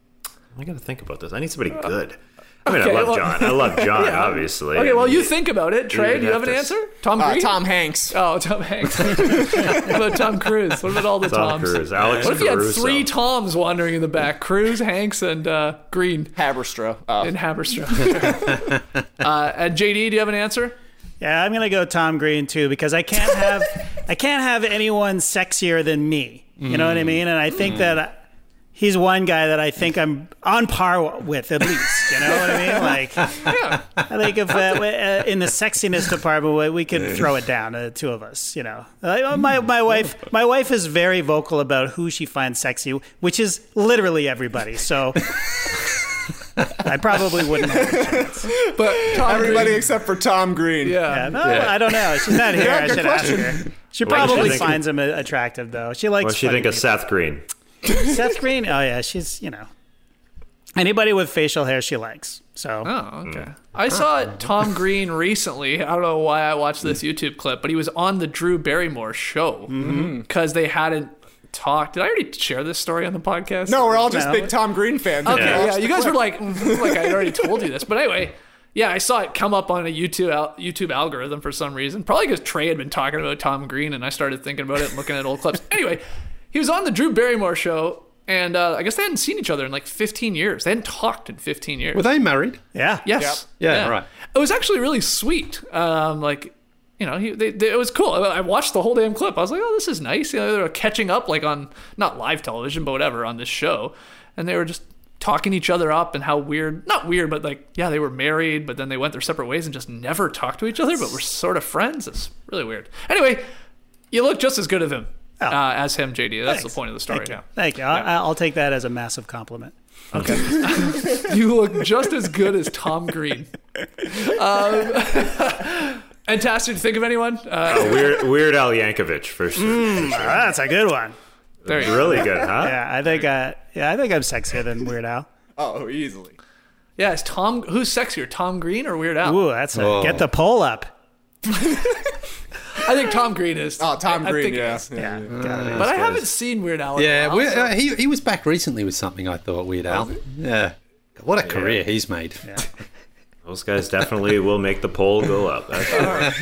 I got to think about this. I need somebody good. I mean, Okay, I love well- John. I love John, Yeah. obviously. Okay, I well, mean, you think about it. Trey, would do you have have an to- answer? Tom Uh, Green? Tom Hanks. Oh, Tom Hanks. what about Tom Cruise? What about all the Tom Toms? Cruise, Alex What if you had Caruso. three Toms wandering in the back? Cruise, Hanks, and uh, Green Haberstroh. Oh. in Haberstroh. uh, and J D, do you have an answer? Yeah, I'm gonna go Tom Green too because I can't have I can't have anyone sexier than me. You know what I mean? And I think that he's one guy that I think I'm on par with at least. You know what I mean? Like, I think if uh, we- uh, in the sexiness department we, we could throw it down to the two of us. You know, uh, my my wife my wife is very vocal about who she finds sexy, which is literally everybody. So. I probably wouldn't have a chance. But Tom Everybody Green. except for Tom Green. Yeah. Yeah, no, I don't know. She's not here. I good should ask question. her. She What does she probably think? finds him a- attractive, though. She likes. What do you funny think of Seth Green? people. Seth Green? Oh yeah, she's you know anybody with facial hair she likes. So Oh, okay. I saw Tom Green recently. I don't know why I watched this YouTube clip, but he was on the Drew Barrymore show because they hadn't talked. Did I already share this story on the podcast? No, we're all just No. big Tom Green fans. Okay, Yeah. yeah, Watch you the guys clip. were like, mm, like I had already told you this, but anyway, yeah, I saw it come up on a YouTube al- YouTube algorithm for some reason. Probably because Trey had been talking about Tom Green, and I started thinking about it and looking at old clips. Anyway, he was on the Drew Barrymore show, and uh, I guess they hadn't seen each other in like fifteen years. They hadn't talked in fifteen years. were they married? yeah, Yes. Yep. Yeah, right. It was actually really sweet. Um, like, you know, he, they, they, it was cool. I I watched the whole damn clip. I was like, oh, this is nice. You know, they were catching up, like on not live television, but whatever, on this show, and they were just talking each other up and how weird, not weird, but like, yeah, they were married, but then they went their separate ways and just never talked to each other, but were sort of friends. It's really weird. Anyway, you look just as good of him uh, as him, J D. That's Thanks. the point of the story. Thank you. Yeah. Thank you. I, I'll take that as a massive compliment. Okay. You look just as good as Tom Green. Um, and Tass, did you think of anyone? Uh, Oh, Weird, Weird Al Yankovic for sure. Mm, that's a good one. there you go. Really good, huh? Yeah, I think. Uh, yeah, I think I'm sexier than Weird Al. Oh, easily. Yeah, is Tom, who's sexier, Tom Green or Weird Al? Ooh, that's a, Oh. get the poll up. I think Tom Green is. Oh, Tom I, I Green, think it yeah. is. Yeah, But I haven't seen Weird Al. in a Yeah, while, we, so- uh, he he was back recently with something. I thought Weird Al. Yeah, what a career he's made. Those guys definitely will make the poll go up. That's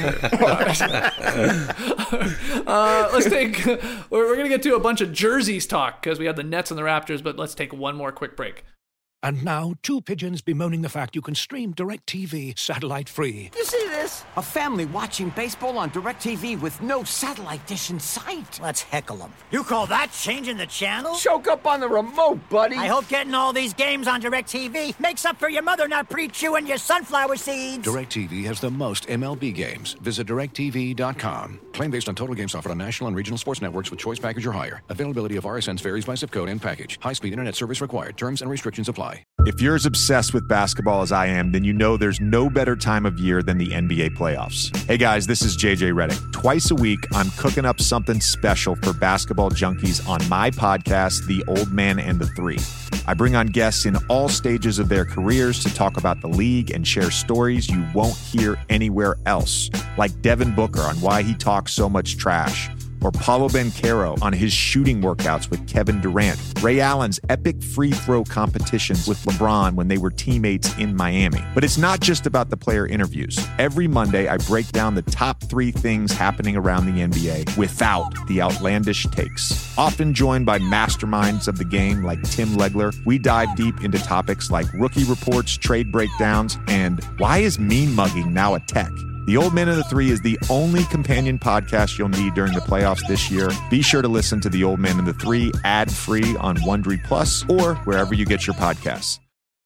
uh, let's take. We're, we're gonna get to a bunch of jerseys talk because we have the Nets and the Raptors. But let's take one more quick break. And now, two pigeons bemoaning the fact you can stream DirecTV satellite-free. You see this? A family watching baseball on DirecTV with no satellite dish in sight. Let's heckle them. You call that changing the channel? Choke up on the remote, buddy. I hope getting all these games on DirecTV makes up for your mother not pre-chewing your sunflower seeds. DirecTV has the most M L B games. Visit direct T V dot com. Claim based on total games offered on national and regional sports networks with choice package or higher. Availability of R S Ns varies by zip code and package. High-speed internet service required. Terms and restrictions apply. apply. If you're as obsessed with basketball as I am, then you know there's no better time of year than the N B A playoffs. Hey guys, this is J J Redick. Twice a week, I'm cooking up something special for basketball junkies on my podcast, The Old Man and the Three. I bring on guests in all stages of their careers to talk about the league and share stories you won't hear anywhere else, like Devin Booker on why he talks so much trash, or Paolo Banchero on his shooting workouts with Kevin Durant, Ray Allen's epic free throw competitions with LeBron when they were teammates in Miami. But it's not just about the player interviews. Every Monday, I break down the top three things happening around the N B A without the outlandish takes. Often joined by masterminds of the game like Tim Legler, we dive deep into topics like rookie reports, trade breakdowns, and why is mean mugging now a tech? The Old Man and the Three is the only companion podcast you'll need during the playoffs this year. Be sure to listen to The Old Man and the Three ad-free on Wondery Plus or wherever you get your podcasts.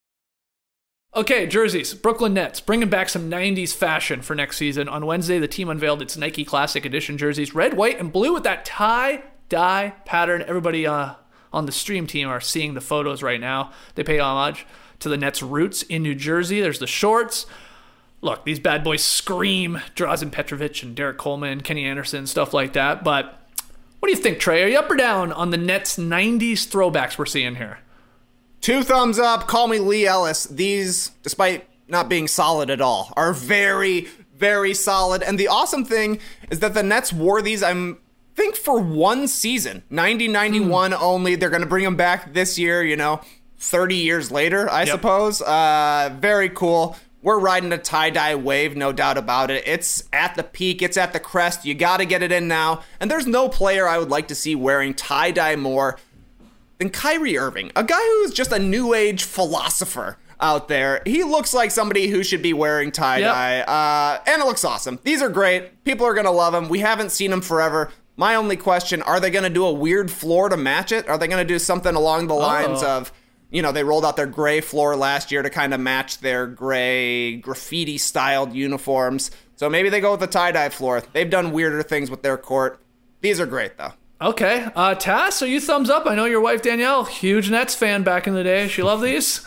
Okay, jerseys. Brooklyn Nets bringing back some nineties fashion for next season. On Wednesday, the team unveiled its Nike Classic Edition jerseys, red, white, and blue with that tie-dye pattern. Everybody uh, on the stream team are seeing the photos right now. They pay homage to the Nets' roots in New Jersey. There's the shorts. Look, these bad boys scream Drazen Petrovic and Derek Coleman, Kenny Anderson, stuff like that. But what do you think, Trey? Are you up or down on the Nets nineties throwbacks we're seeing here? Two thumbs up. Call me Lee Ellis. These, despite not being solid at all, are very, very solid. And the awesome thing is that the Nets wore these, I think, for one season. ninety ninety-one hmm. only. They're going to bring them back this year, you know, thirty years later, I yep. suppose. Uh, very cool. We're riding a tie-dye wave, no doubt about it. It's at the peak. It's at the crest. You got to get it in now. And there's no player I would like to see wearing tie-dye more than Kyrie Irving, a guy who's just a new age philosopher out there. He looks like somebody who should be wearing tie-dye, yep. uh, and it looks awesome. These are great. People are going to love them. We haven't seen them forever. My only question, are they going to do a weird floor to match it? Are they going to do something along the lines oh. of, you know, they rolled out their gray floor last year to kind of match their gray graffiti-styled uniforms. So maybe they go with the tie-dye floor. They've done weirder things with their court. These are great, though. Okay. Uh, Tass, so you thumbs up. I know your wife, Danielle, huge Nets fan back in the day. She loved these?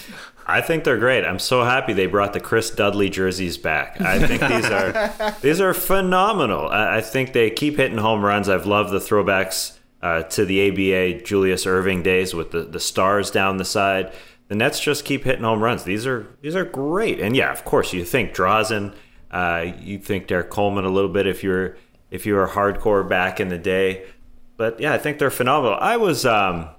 I think they're great. I'm so happy they brought the Chris Dudley jerseys back. I think these are these are phenomenal. I, I think they keep hitting home runs. I've loved the throwbacks Uh, to the A B A Julius Erving days with the, the stars down the side. The Nets just keep hitting home runs. These are these are great. And yeah, of course, you think Drazen, uh, you think Derek Coleman a little bit if you're if you were hardcore back in the day. But yeah, I think they're phenomenal. I was um,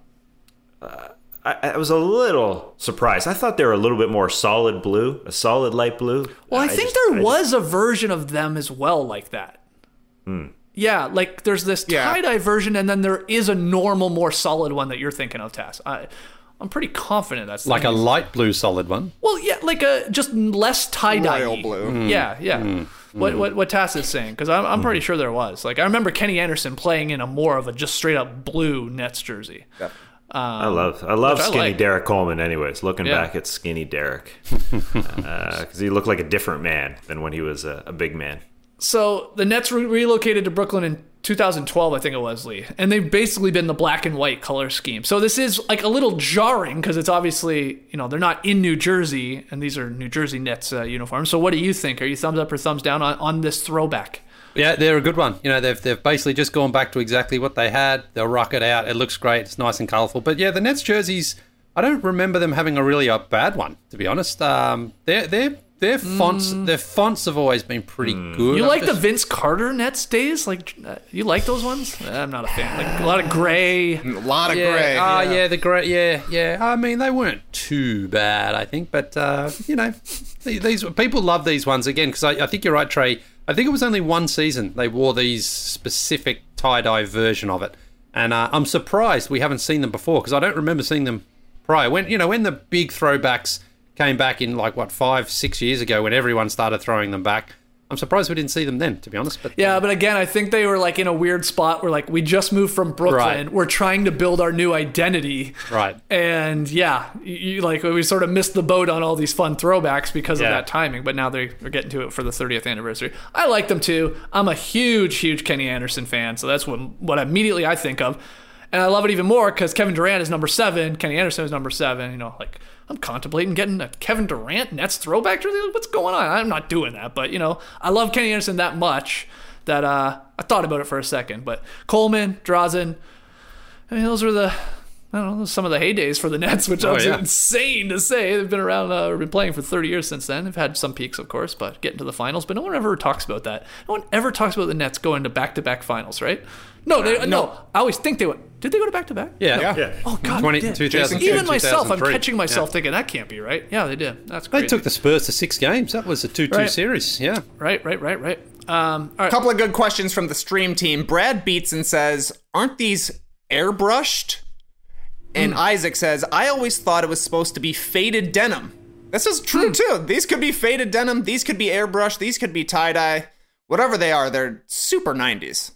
uh, I, I was a little surprised. I thought they were a little bit more solid blue, a solid light blue. Well, I, I think just, there I was just... a version of them as well like that. Hmm. Yeah, like there's this tie-dye yeah. version, and then there is a normal, more solid one that you're thinking of, Tass. I, I'm pretty confident that's like a light blue solid one. Well, yeah, like a just less tie-dye. Royal blue. Mm. Yeah, yeah. Mm. What what what Tass is saying, because I'm I'm pretty sure there was. Like I remember Kenny Anderson playing in a more of a just straight up blue Nets jersey. Yep. Um, I love I love skinny I like. Derek Coleman. Anyways, looking yeah. back at skinny Derek, because uh, he looked like a different man than when he was a, a big man. So the Nets re- relocated to Brooklyn in two thousand twelve, I think it was, Lee. And they've basically been the black and white color scheme. So this is like a little jarring because it's obviously, you know, they're not in New Jersey, and these are New Jersey Nets uh, uniforms. So what do you think? Are you thumbs up or thumbs down on, on this throwback? Yeah, they're a good one. You know, they've they've basically just gone back to exactly what they had. They'll rock it out. It looks great. It's nice and colourful. But yeah, the Nets jerseys, I don't remember them having a really a bad one, to be honest. Um, they're they're Their fonts, mm. their fonts have always been pretty mm. good. You I'm like just... the Vince Carter Nets days? Like, uh, you like those ones? I'm not a fan. Like a lot of gray, a lot of yeah. gray. Oh yeah. yeah, the gray. Yeah, yeah. I mean, they weren't too bad, I think. But uh, you know, these people love these ones again because I, I think you're right, Trey. I think it was only one season they wore these specific tie-dye version of it, and uh, I'm surprised we haven't seen them before because I don't remember seeing them prior. When you know, when the big throwbacks came back in like what five, six years ago when everyone started throwing them back. I'm surprised we didn't see them then, to be honest. But yeah, but again, I think they were like in a weird spot where like we just moved from Brooklyn, right. We're trying to build our new identity, right? And yeah, you like we sort of missed the boat on all these fun throwbacks because yeah. of that timing. But now they're getting to it for the thirtieth anniversary. I like them too. I'm a huge, huge Kenny Anderson fan, so that's what what immediately I think of. And I love it even more because Kevin Durant is number seven. Kenny Anderson is number seven. You know, like, I'm contemplating getting a Kevin Durant Nets throwback jersey. What's going on? I'm not doing that. But, you know, I love Kenny Anderson that much that uh, I thought about it for a second. But Coleman, Drazen, I mean, those are the, I don't know, some of the heydays for the Nets, which oh, is yeah. insane to say. They've been around, uh, been playing for thirty years since then. They've had some peaks, of course, but getting to the finals. But no one ever talks about that. No one ever talks about the Nets going to back-to-back finals, right? No, they, uh, no. no. I always think they went. Did they go to back-to-back? Yeah. Yeah. yeah. Oh, God, twenty, they did. two thousand two, Even myself, I'm two thousand three. catching myself yeah. thinking, that can't be right. Yeah, they did. That's They crazy. took the Spurs to six games. That was a two two Right. series. Yeah. Right, right, right, right. Um, all A right. couple of good questions from the stream team. Brad Beatson says, aren't these airbrushed? And Mm. Isaac says, I always thought it was supposed to be faded denim. This is true, Mm. too. These could be faded denim. These could be airbrushed. These could be tie-dye. Whatever they are, they're super nineties.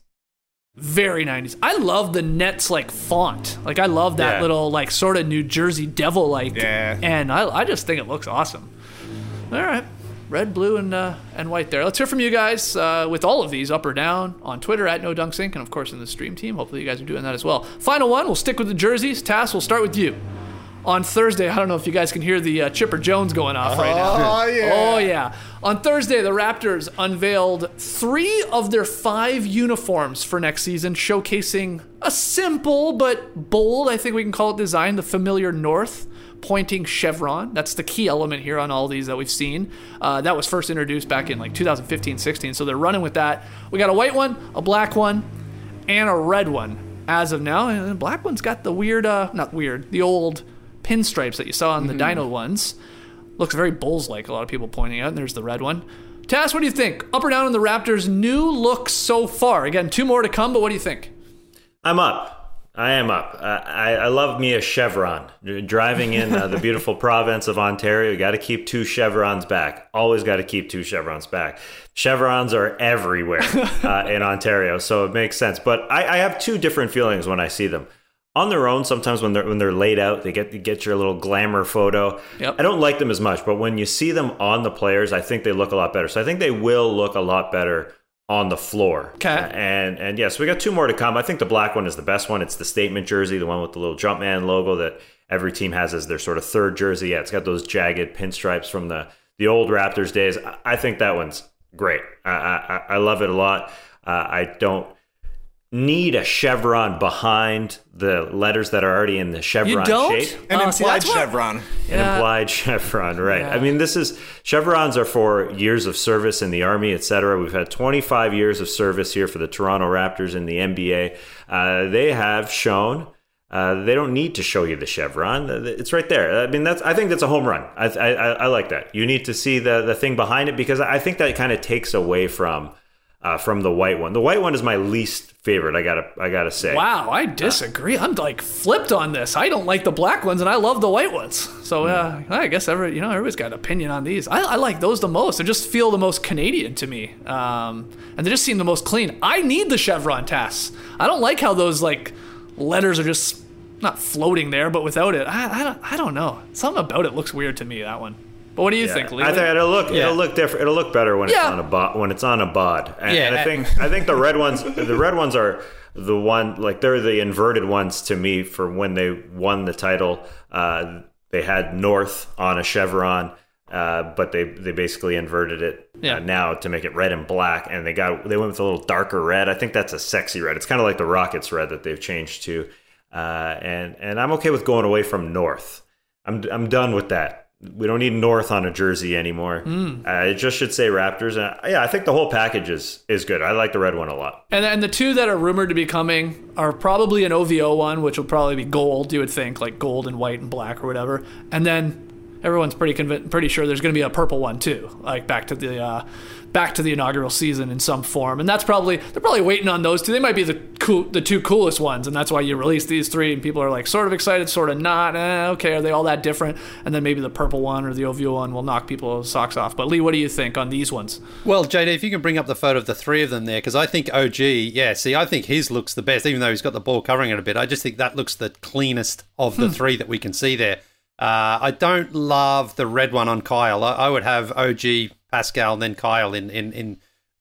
Very nineties. I love the Nets like font. Like I love that Yeah. little like sort of New Jersey devil like. Yeah. And I I just think it looks awesome. All right. Red, blue, and uh, and white there. Let's hear from you guys uh, with all of these, up or down, on Twitter at No Dunk Sink, and of course in the stream team. Hopefully you guys are doing that as well. Final one, we'll stick with the jerseys. Tass, we'll start with you. On Thursday, I don't know if you guys can hear the uh, Chipper Jones going off right now. Oh, yeah. Oh, yeah. On Thursday, the Raptors unveiled three of their five uniforms for next season, showcasing a simple but bold, I think we can call it, design, the familiar north pointing chevron. That's the key element here on all these that we've seen. Uh, that was first introduced back in like two thousand fifteen sixteen, so they're running with that. We got a white one, a black one, and a red one as of now. And the black one's got the weird, uh, not weird, the old pinstripes that you saw on the Mm-hmm. Dino ones. Looks very Bulls-like, a lot of people pointing out. And there's the red one. Tass, what do you think? Up or down on the Raptors' new look so far? Again, two more to come, but what do you think? I'm up. I am up. Uh, I, I love me a chevron. Driving in uh, the beautiful province of Ontario, you got to keep two chevrons back. Always got to keep two chevrons back. Chevrons are everywhere uh, in Ontario, so it makes sense. But I, I have two different feelings when I see them. On their own, sometimes when they're when they're laid out, they get you get your little glamour photo. Yep. I don't like them as much, but when you see them on the players, I think they look a lot better. So I think they will look a lot better on the floor. Okay. And and yes, yeah, so we got two more to come. I think the black one is the best one. It's the statement jersey, the one with the little Jumpman logo that every team has as their sort of third jersey. Yeah, it's got those jagged pinstripes from the the old Raptors days. I, I think that one's great. I I, I love it a lot. Uh, I don't need a chevron behind the letters that are already in the chevron You don't? shape. An Oh, see, implied that's what- chevron. An Yeah. implied chevron, right? Yeah. I mean, this is chevrons are for years of service in the Army, et cetera. We've had twenty-five years of service here for the Toronto Raptors in the N B A. Uh, they have shown uh, they don't need to show you the chevron; it's right there. I mean, that's I think that's a home run. I I, I like that. You need to see the the thing behind it because I think that kind of takes away from. Uh, from the white one. The white one is my least favorite. I gotta, I gotta say. Wow, I disagree. I'm like flipped on this. I don't like the black ones, and I love the white ones. So uh, I guess every, you know, everybody's got an opinion on these. I, I like those the most. They just feel the most Canadian to me, um, and they just seem the most clean. I need the chevron Tass. I don't like how those like letters are just not floating there, but without it, I, I don't, I don't know. Something about it looks weird to me. That one. But what do you Yeah. think, Lee? I think it'll look Yeah. it'll look different. It'll look better when Yeah. it's on a bod. When it's on a bod. And, Yeah. and I think I think the red ones the red ones are the one like they're the inverted ones to me for when they won the title. Uh, they had North on a chevron, uh, but they they basically inverted it Yeah. uh, now to make it red and black, and they got they went with a little darker red. I think that's a sexy red. It's kind of like the Rockets red that they've changed to, uh, and and I'm okay with going away from North. I'm I'm done with that. We don't need North on a jersey anymore. Mm. Uh, it just should say Raptors. And uh, yeah, I think the whole package is, is good. I like the red one a lot. And and the two that are rumored to be coming are probably an O V O one, which will probably be gold, you would think, like gold and white and black or whatever. And then everyone's pretty conv- pretty sure there's going to be a purple one too, like back to the uh, back to the inaugural season in some form. And that's probably they're probably waiting on those two. They might be the cool, the two coolest ones, and that's why you release these three. And people are like sort of excited, sort of not. Eh, okay, are they all that different? And then maybe the purple one or the O V O one will knock people's socks off. But Lee, what do you think on these ones? Well, J D, if you can bring up the photo of the three of them there, because I think O G, yeah, see, I think his looks the best, even though he's got the ball covering it a bit. I just think that looks the cleanest of the three that we can see there. Uh, I don't love the red one on Kyle. I, I would have O G, Pascal, and then Kyle in, in, in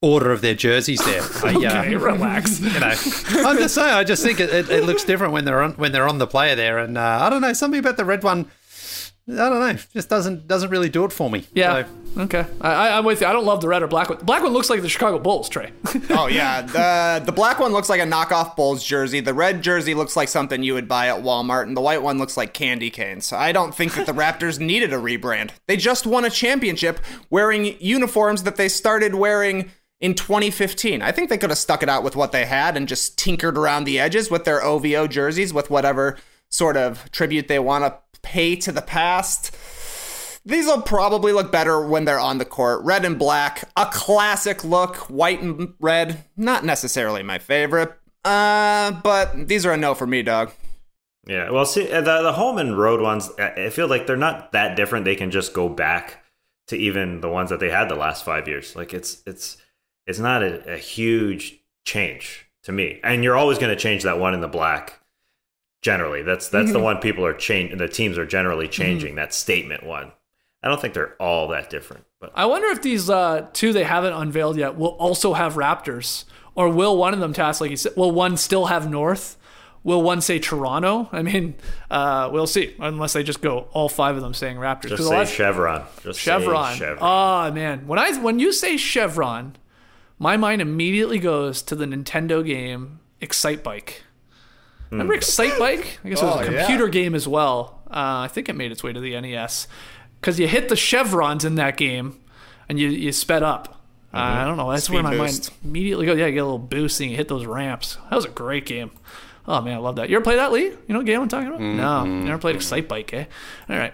order of their jerseys there. I, okay, uh, relax. You know, I'm just saying. I just think it, it, it looks different when they're on when they're on the player there, and uh, I don't know, something about the red one. I don't know, just doesn't doesn't really do it for me. Yeah. So. Okay. I, I'm with you. I don't love the red or black one. The black one looks like the Chicago Bulls, Trey. Oh yeah, the the black one looks like a knockoff Bulls jersey. The red jersey looks like something you would buy at Walmart, and the white one looks like candy canes. So I don't think that the Raptors needed a rebrand. They just won a championship wearing uniforms that they started wearing in twenty fifteen. I think they could have stuck it out with what they had and just tinkered around the edges with their O V O jerseys with whatever sort of tribute they want to pay to the past. These will probably look better when they're on the court. Red and black, a classic look. White and red, not necessarily my favorite. Uh, but these are a no for me, dog. Yeah, well, see, the, the home and road ones, I feel like they're not that different. They can just go back to even the ones that they had the last five years. Like, it's it's it's not a, a huge change to me. And you're always going to change that one in the black. Generally, that's that's mm-hmm. the one people are changing. The teams are generally changing mm-hmm. that statement one. I don't think they're all that different. But I wonder if these uh, two they haven't unveiled yet will also have Raptors, or will one of them task like you said? Will one still have North? Will one say Toronto? I mean, uh, we'll see. Unless they just go all five of them saying Raptors. Just say last... Chevron. Just Chevron. Say Chevron. Oh man, when I when you say Chevron, my mind immediately goes to the Nintendo game Excite Bike. Remember Excite Bike? I guess it was oh, a computer yeah. game as well. Uh, I think it made its way to the N E S. Because you hit the chevrons in that game, and you, you sped up. Uh, mm-hmm. I don't know. That's Speed where my boost. mind immediately goes. Yeah, you get a little boost and you hit those ramps. That was a great game. Oh, man, I love that. You ever play that, Lee? You know what game I'm talking about? Mm-hmm. No, never played Excite Bike, eh? All right.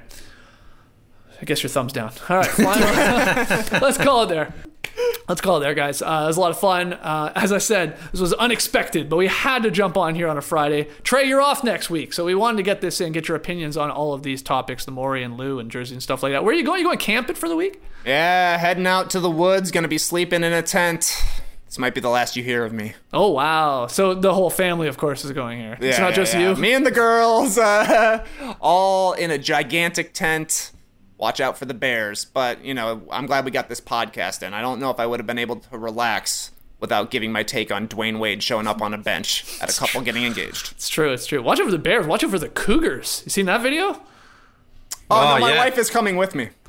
I guess your thumb's down. All right, fine. Let's call it there. Let's call it there, guys. Uh, it was a lot of fun. Uh, as I said, this was unexpected, but we had to jump on here on a Friday. Trey, you're off next week, so we wanted to get this in, get your opinions on all of these topics, the Maury and Lou and Jersey and stuff like that. Where are you going? You going camping for the week? Yeah, heading out to the woods, gonna be sleeping in a tent. This might be the last you hear of me. Oh, wow. So the whole family, of course, is going here. Yeah, it's not yeah, just yeah. you? Me and the girls, uh, all in a gigantic tent. Watch out for the bears. But, you know, I'm glad we got this podcast in. I don't know if I would have been able to relax without giving my take on Dwayne Wade showing up on a bench at a couple getting engaged. It's true. It's true. Watch out for the bears. Watch out for the cougars. You seen that video? Oh, Oh, no, my yeah. wife is coming with me.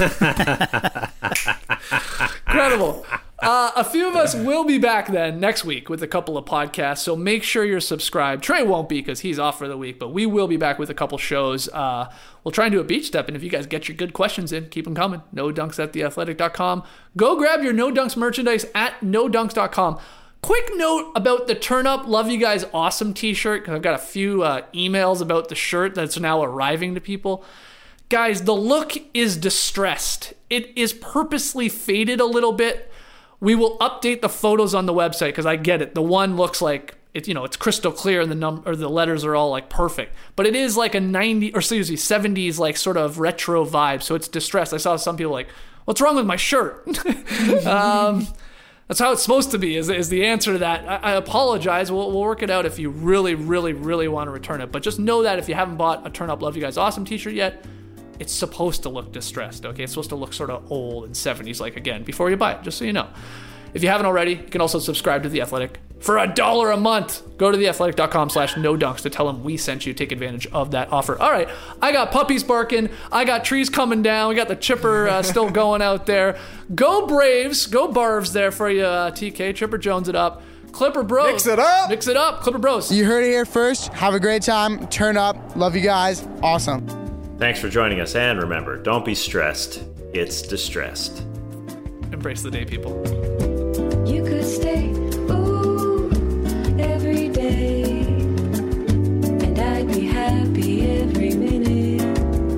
Incredible. Uh, a few of us will be back then next week with a couple of podcasts, so make sure you're subscribed. Trey won't be because he's off for the week, but we will be back with a couple shows. Uh, we'll try and do a beach step, and if you guys get your good questions in, keep them coming. no dunks at the athletic dot com. Go grab your No Dunks merchandise at no dunks dot com. Quick note about the Turn Up Love You Guys Awesome t-shirt, because I've got a few uh, emails about the shirt that's now arriving to people. Guys, the look is distressed. It is purposely faded a little bit. We will update the photos on the website because I get it. The one looks like it, you know, it's crystal clear and the num or the letters are all like perfect. But it is like a ninety or excuse me, seventies like sort of retro vibe. So it's distressed. I saw some people like, "What's wrong with my shirt?" um, that's how it's supposed to be. Is is the answer to that? I, I apologize. We'll we'll work it out if you really, really, really want to return it. But just know that if you haven't bought a Turn Up Love You Guys Awesome t-shirt yet, it's supposed to look distressed, okay? It's supposed to look sort of old and seventies, like, again, before you buy it, just so you know. If you haven't already, you can also subscribe to The Athletic for a dollar a month. Go to theathletic.com slash no dunks to tell them we sent you. Take advantage of that offer. All right, I got puppies barking. I got trees coming down. We got the chipper uh, still going out there. Go Braves. Go Barves there for you, uh, T K. Chipper Jones it up. Clipper Bros. Mix it up. Mix it up. Clipper Bros. You heard it here first. Have a great time. Turn up. Love you guys. Awesome. Thanks for joining us, and remember, don't be stressed. It's distressed. Embrace the day, people. You could stay, ooh, every day, and I'd be happy every minute.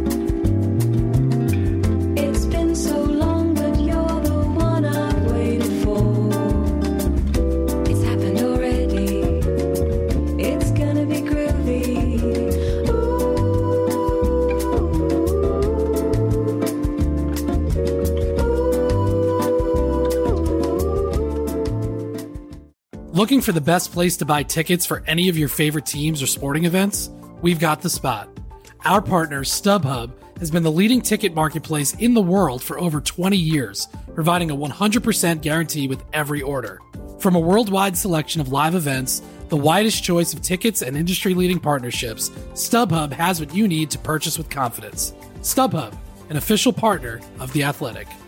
It's been so long, but you're the one I've waited for. It's happened already. It's gonna be groovy. Looking for the best place to buy tickets for any of your favorite teams or sporting events? We've got the spot. Our partner, StubHub, has been the leading ticket marketplace in the world for over twenty years, providing a one hundred percent guarantee with every order. From a worldwide selection of live events, the widest choice of tickets and industry-leading partnerships, StubHub has what you need to purchase with confidence. StubHub, an official partner of The Athletic.